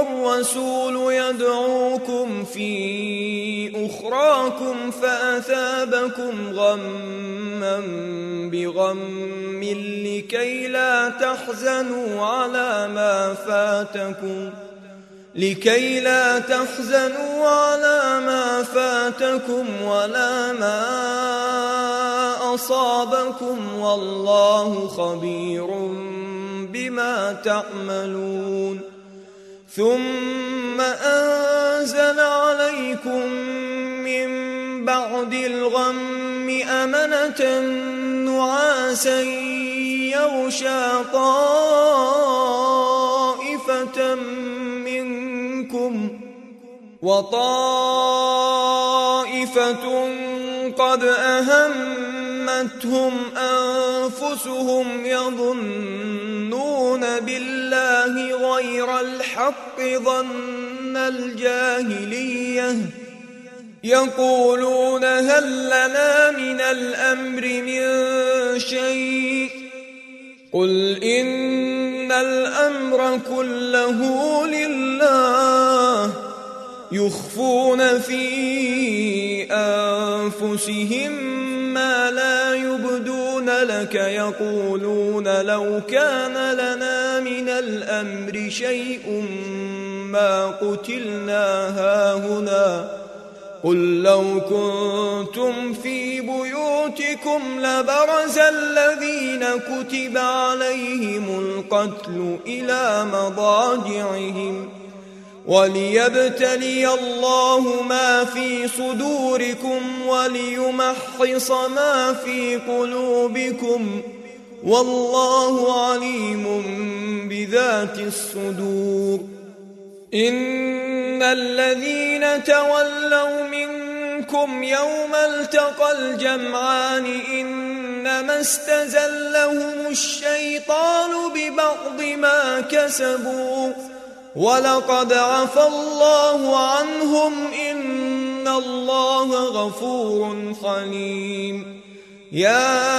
الرسول يدعوكم في أخراكم فأثابكم غما بغم لكي لا تحزنوا على ما فاتكم لكي لا تحزنوا على ما فاتكم ولا ما أصابكم والله خبير بما تعملون ثم أنزل عليكم من بعد الغم أمنة نعاسا يغشى طائفة منكم وطائفة قد أهمتهم أنفسهم يظنون بالله غير الحق ظن الجاهلية يقولون هل لنا من الأمر من شيء قل إن الأمر كله لله يخفون في أنفسهم ما لا يبدون لك يقولون لو كان لنا من الأمر شيء ما قتلنا هاهنا قل لو كنتم في بيوتكم لبرز الذين كتب عليهم القتل إلى مضاجعهم وليبتلي الله ما في صدوركم وليمحص ما في قلوبكم والله عليم بذات الصدور إن الذين تولوا منكم يوم التقى الجمعان إنما استزلهم الشيطان ببعض ما كسبوا ولقد عفى الله عنهم إن الله غفور حليم يا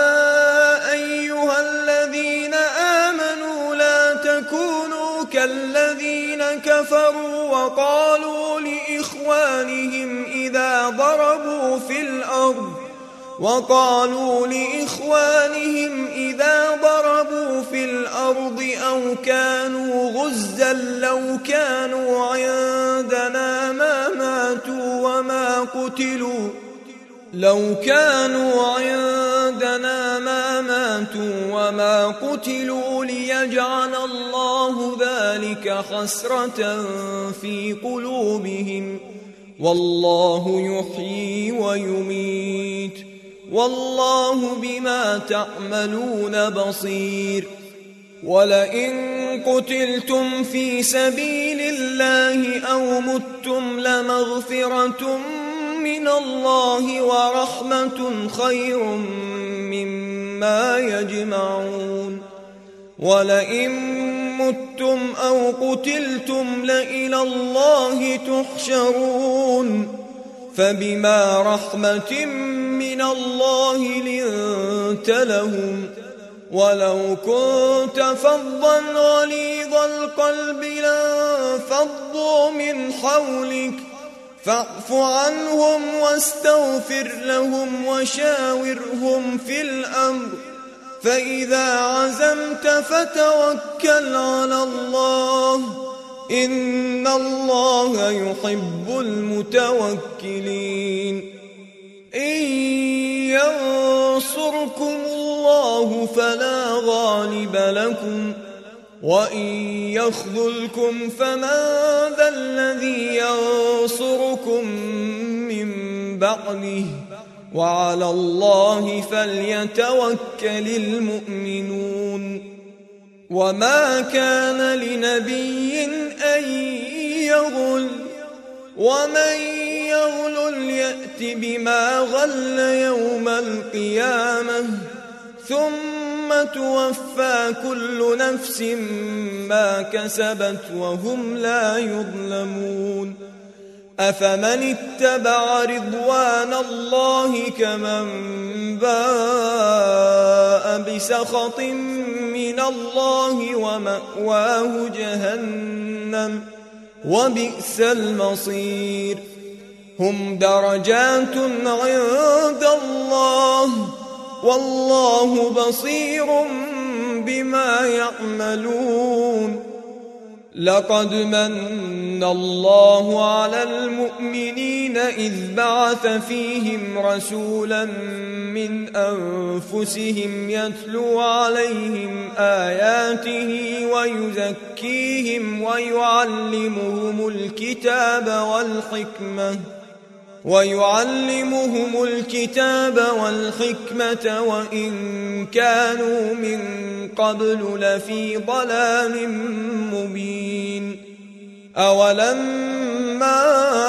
أيها الذين آمنوا لا تكونوا كالذين كفروا وقالوا لإخوانهم إذا ضربوا في الأرض وقالوا لإخوانهم إذا ضربوا في الأرض أو كانوا غزا لو كانوا عندنا ما ماتوا وما قتلوا لو كانوا عندنا ما ماتوا وما قتلوا ليجعل الله ذلك حسرة في قلوبهم والله يحيي ويميت والله بما تعملون بصير ولئن قتلتم في سبيل الله أو متم لمغفرة من الله ورحمة خير مما يجمعون ولئن متم أو قتلتم لإلى الله تحشرون فبما رحمة من الله لنت لهم ولو كنت فظا غليظ القلب لانفضوا من حولك فاعف عنهم واستغفر لهم وشاورهم في الأمر فإذا عزمت فتوكل على الله إن الله يحب المتوكلين إن ينصركم الله فلا غالب لكم وإن يخذلكم فمن ذا الذي ينصركم من بعده وعلى الله فليتوكل المؤمنون وما كان لنبي أن يغل ومن يغل يأت بما غل يوم القيامة ثم توفى كل نفس ما كسبت وهم لا يظلمون أفمن اتبع رضوان الله كمن باء بسخط من الله ومأواه جهنم وبئس المصير هم درجات عند الله والله بصير بما يعملون لقد من الله على المؤمنين إذ بعث فيهم رسولا من أنفسهم يتلو عليهم آياته ويزكيهم ويعلمهم الكتاب والحكمة ويعلمهم الكتاب والحكمة وإن كانوا من قبل لفي ضلال مبين أولما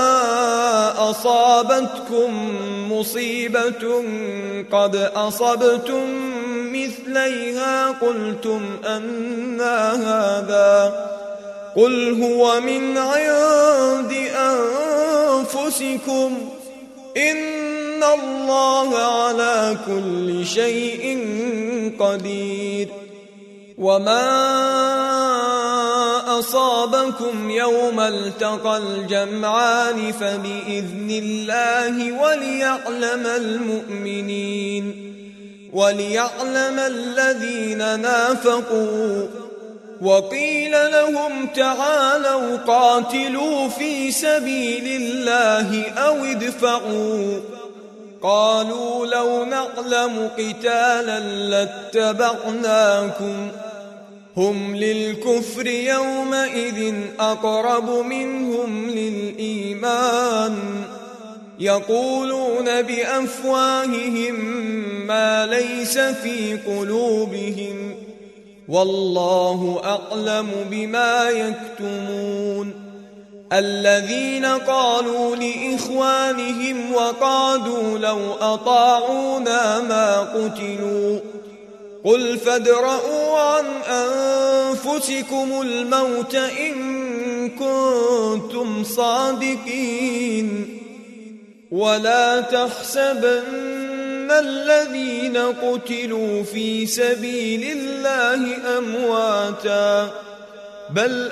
أصابتكم مصيبة قد أصبتم مثليها قلتم أنى هذا قل هو من عند أنفسكم إن الله على كل شيء قدير وما أصابكم يوم التقى الجمعان فبإذن الله وليعلم المؤمنين وليعلم الذين نافقوا وقيل لهم تعالوا قاتلوا في سبيل الله أو ادفعوا قالوا لو نعلم قتالا لاتبعناكم هم للكفر يومئذ أقرب منهم للإيمان يقولون بأفواههم ما ليس في قلوبهم والله أعلم بما يكتمون الذين قالوا لإخوانهم وقعدوا لو أطاعونا ما قتلوا قل فادرءوا عن أنفسكم الموت إن كنتم صادقين ولا تحسبن الذين قتلوا في سبيل الله أمواتا بل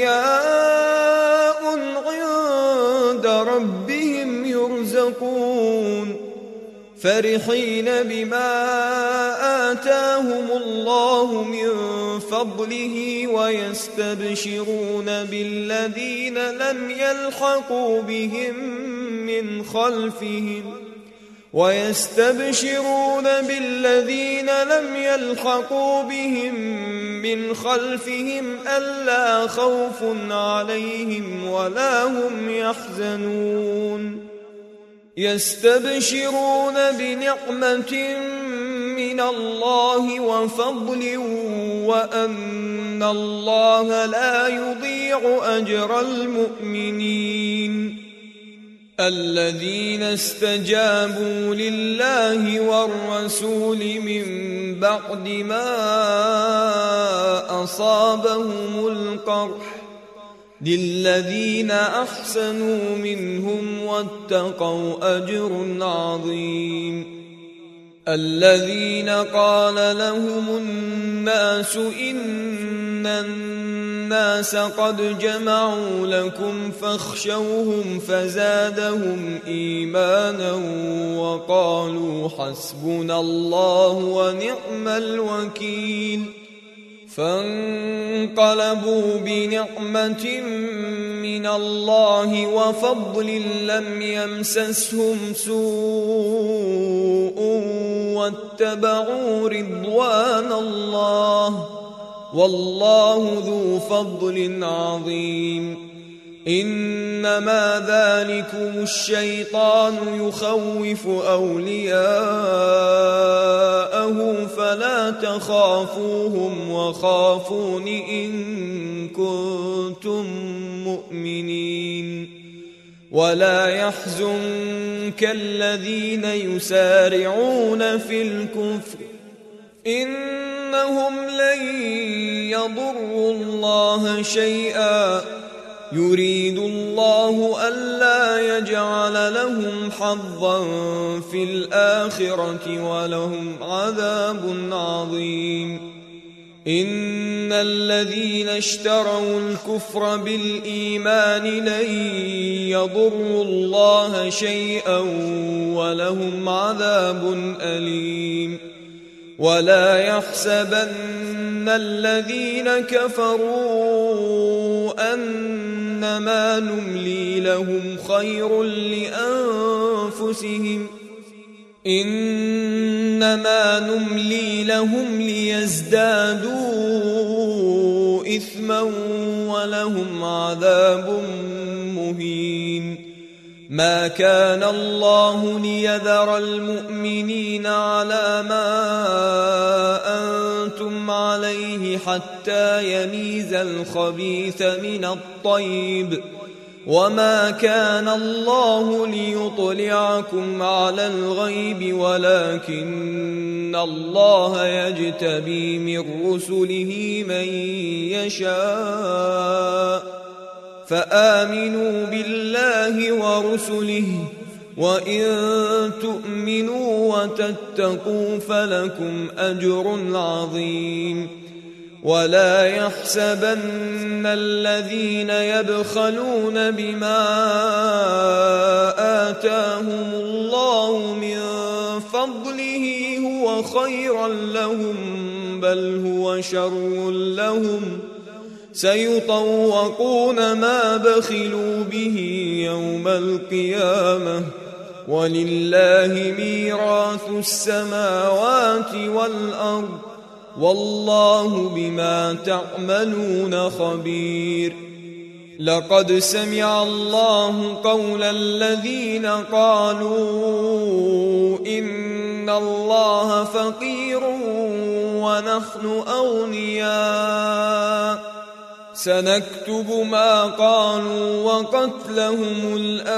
أحياء عند ربهم يرزقون فرحين بما آتاهم الله من فضله ويستبشرون بالذين لم يلحقوا بهم من خلفهم ويستبشرون بالذين لم يلحقوا بهم من خلفهم ألا خوف عليهم ولا هم يحزنون يستبشرون بنعمة من الله وفضل وأن الله لا يضيع أجر المؤمنين الذين استجابوا لله والرسول من بعد ما أصابهم القرح للذين أحسنوا منهم واتقوا أجر عظيم الذين قال لهم الناس إن الناس قد جمعوا لكم فاخشوهم فزادهم إيمانا وقالوا حسبنا الله ونعم الوكيل فانقلبوا بنعمة من الله وفضل لم يمسسهم سوء واتبعوا رضوان الله والله ذو فضل عظيم إنما ذلكم الشيطان يخوف أولياءه فلا تخافوهم وخافون إن كنتم مؤمنين ولا يحزنك الذين يسارعون في الكفر إنهم لن يضروا الله شيئا يريد الله ألا يجعل لهم حظا في الآخرة ولهم عذاب عظيم. إن الذين اشتروا الكفر بالإيمان لن يضروا الله شيئا ولهم عذاب أليم. ولا يحسبن الذين كفروا أنما نملي لهم خير لأنفسهم إنما نملي لهم ليزدادوا إثما ولهم عذاب مهين. ما كان الله ليذر المؤمنين على ما أنتم عليه حتى يميز الخبيث من الطيب، وما كان الله ليطلعكم على الغيب ولكن الله يجتبي من رسله من يشاء. فآمنوا بالله ورسله، وإن تؤمنوا وتتقوا فلكم أجر عظيم. ولا يحسبن الذين يبخلون بما آتاهم الله من فضله هو خيرا لهم، بل هو شر لهم، سيطوقون ما بخلوا به يوم القيامة، ولله ميراث السماوات والأرض، والله بما تعملون خبير. لقد سمع الله قول الذين قالوا إن الله فقير ونحن أغنياء، سنكتب ما قالوا وقتلهم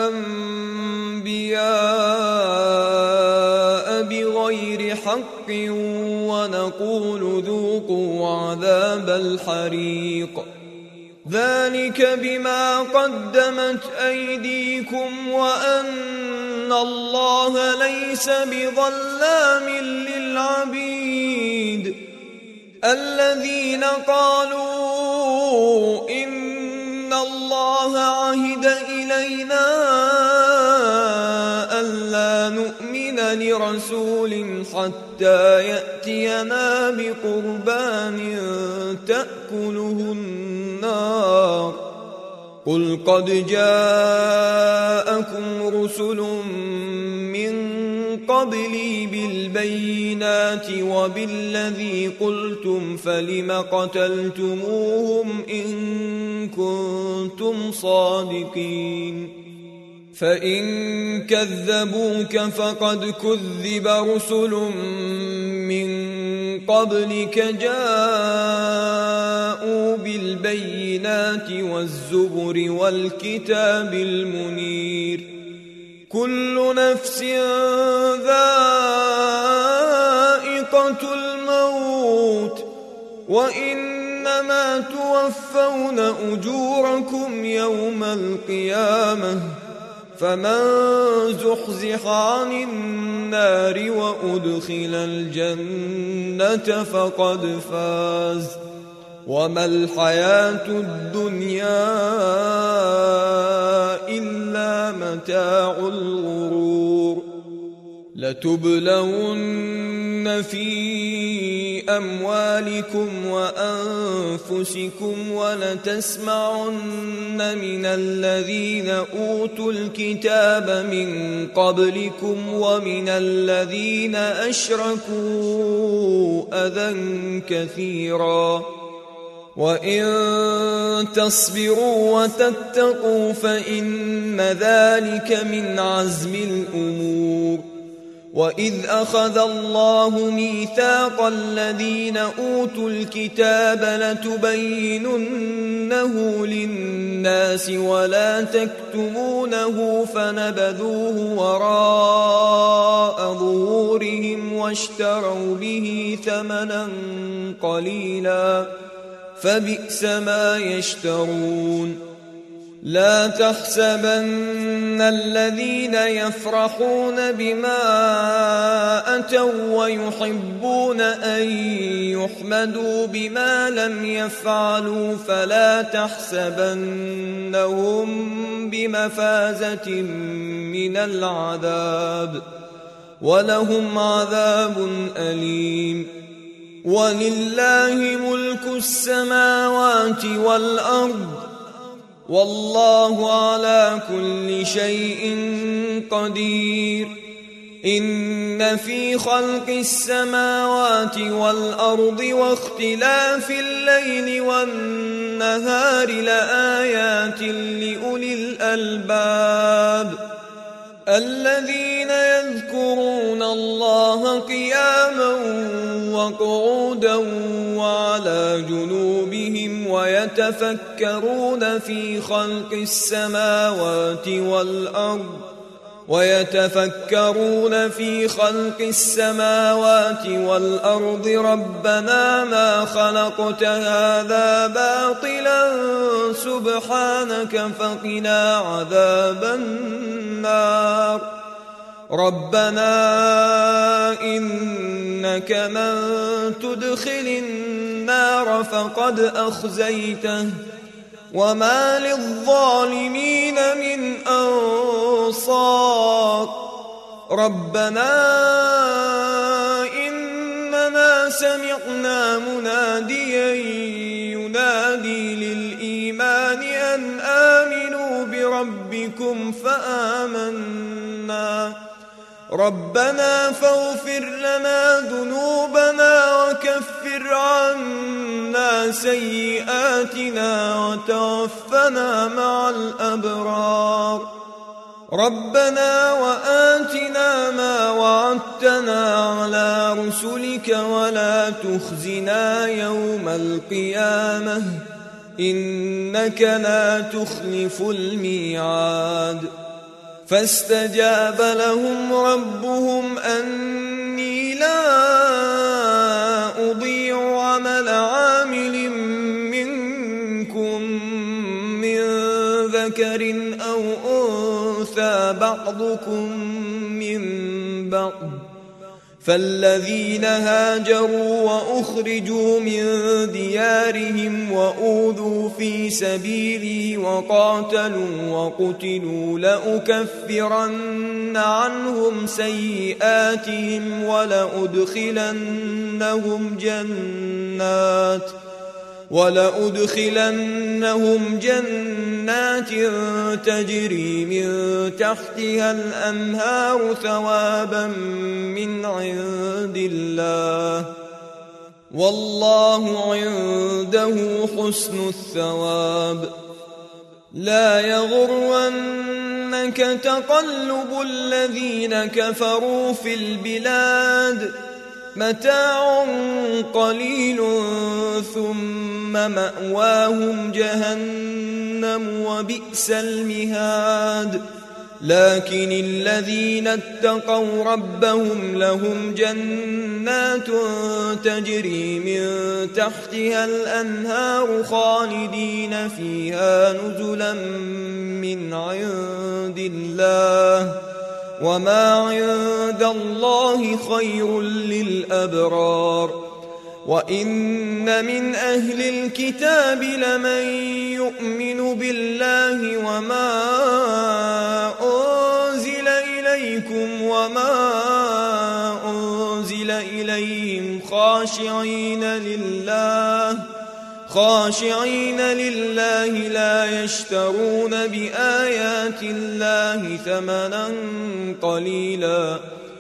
الأنبياء بغير حق ونقول ذوقوا عذاب الحريق، ذلك بما قدمت أيديكم وأن الله ليس بظلام للعبيد. الذين قالوا إن الله عهد إلينا ألا نؤمن لرسول حتى يأتينا بقربان تأكله النار، قل قد جاءكم رسل من قبلي بالبينات وبالذي قلتم فلم قتلتموهم إن كنتم صادقين. فإن كذبوك فقد كذب رسل من قبلك جاءوا بالبينات والزبر والكتاب المنير، كل نفس ذائقة الموت، وإنما توفون أجوركم يوم القيامة، فمن زحزح عن النار وأدخل الجنة فقد فاز، وما الحياة الدنيا إلا متاع الغرور. لتبلون في أموالكم وأنفسكم ولتسمعن من الذين أوتوا الكتاب من قبلكم ومن الذين أشركوا أذى كثيرا، وإن تصبروا وتتقوا فإن ذلك من عزم الأمور. وإذ أخذ الله ميثاق الذين أوتوا الكتاب لتبيننه للناس ولا تكتمونه فنبذوه وراء ظهورهم واشتروا به ثمنا قليلا فبئس ما يشترون. لا تحسبن الذين يفرحون بما أتوا ويحبون أن يحمدوا بما لم يفعلوا فلا تحسبنهم بمفازة من العذاب ولهم عذاب أليم. ولله ملك السماوات والأرض والله على كل شيء قدير. إن في خلق السماوات والأرض واختلاف الليل والنهار لآيات لأولي الألباب الذين يذكرون الله قياما وقعودا وعلى جنوبهم ويتفكرون في خلق السماوات والأرض ويتفكرون في خلق السماوات والأرض ربنا ما خلقت هذا باطلا سبحانك فقنا عذاب النار. ربنا إنك من تدخل النار فقد أخزيته وما للظالمين من أنصار. ربنا إننا سمعنا مناديا ينادي للإيمان أن آمنوا بربكم فآمنا. ربنا فاغفر لنا ذنوبنا وكفر عنا سيئاتنا وتوفنا مع الأبرار. ربنا وآتنا ما وعدتنا على رسلك ولا تخزنا يوم القيامة إنك لا تخلف الميعاد. فاستجاب لهم ربهم أني لا أضيع عمل عامل منكم من ذكر أو أنثى بعضكم من بعض فالذين هاجروا وأخرجوا من ديارهم وأوذوا في سبيلي وقاتلوا وقتلوا لأكفرن عنهم سيئاتهم ولأدخلنهم جنات ولأدخلنهم جنات تجري من تحتها الأنهار ثوابا من عند الله والله عنده حسن الثواب. لا يغرنك تقلب الذين كفروا في البلاد متاع قليل ثم مأواهم جهنم وبئس المهاد. لكن الذين اتقوا ربهم لهم جنات تجري من تحتها الأنهار خالدين فيها نزلا من عند الله وما عند الله خير للأبرار. وإن من أهل الكتاب لمن يؤمن بالله وما أنزل إليكم وما أنزل إليهم خاشعين لله خاشعين لله لا يشترون بآيات الله ثمنا قليلا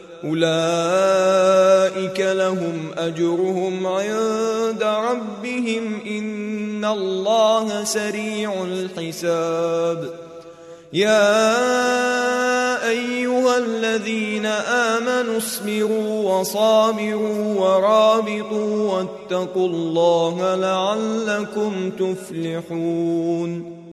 أولئك لهم أجرهم عند ربهم إن الله سريع الحساب. يا أيها الذين آمنوا اصبروا وصابروا ورابطوا واتقوا الله لعلكم تفلحون.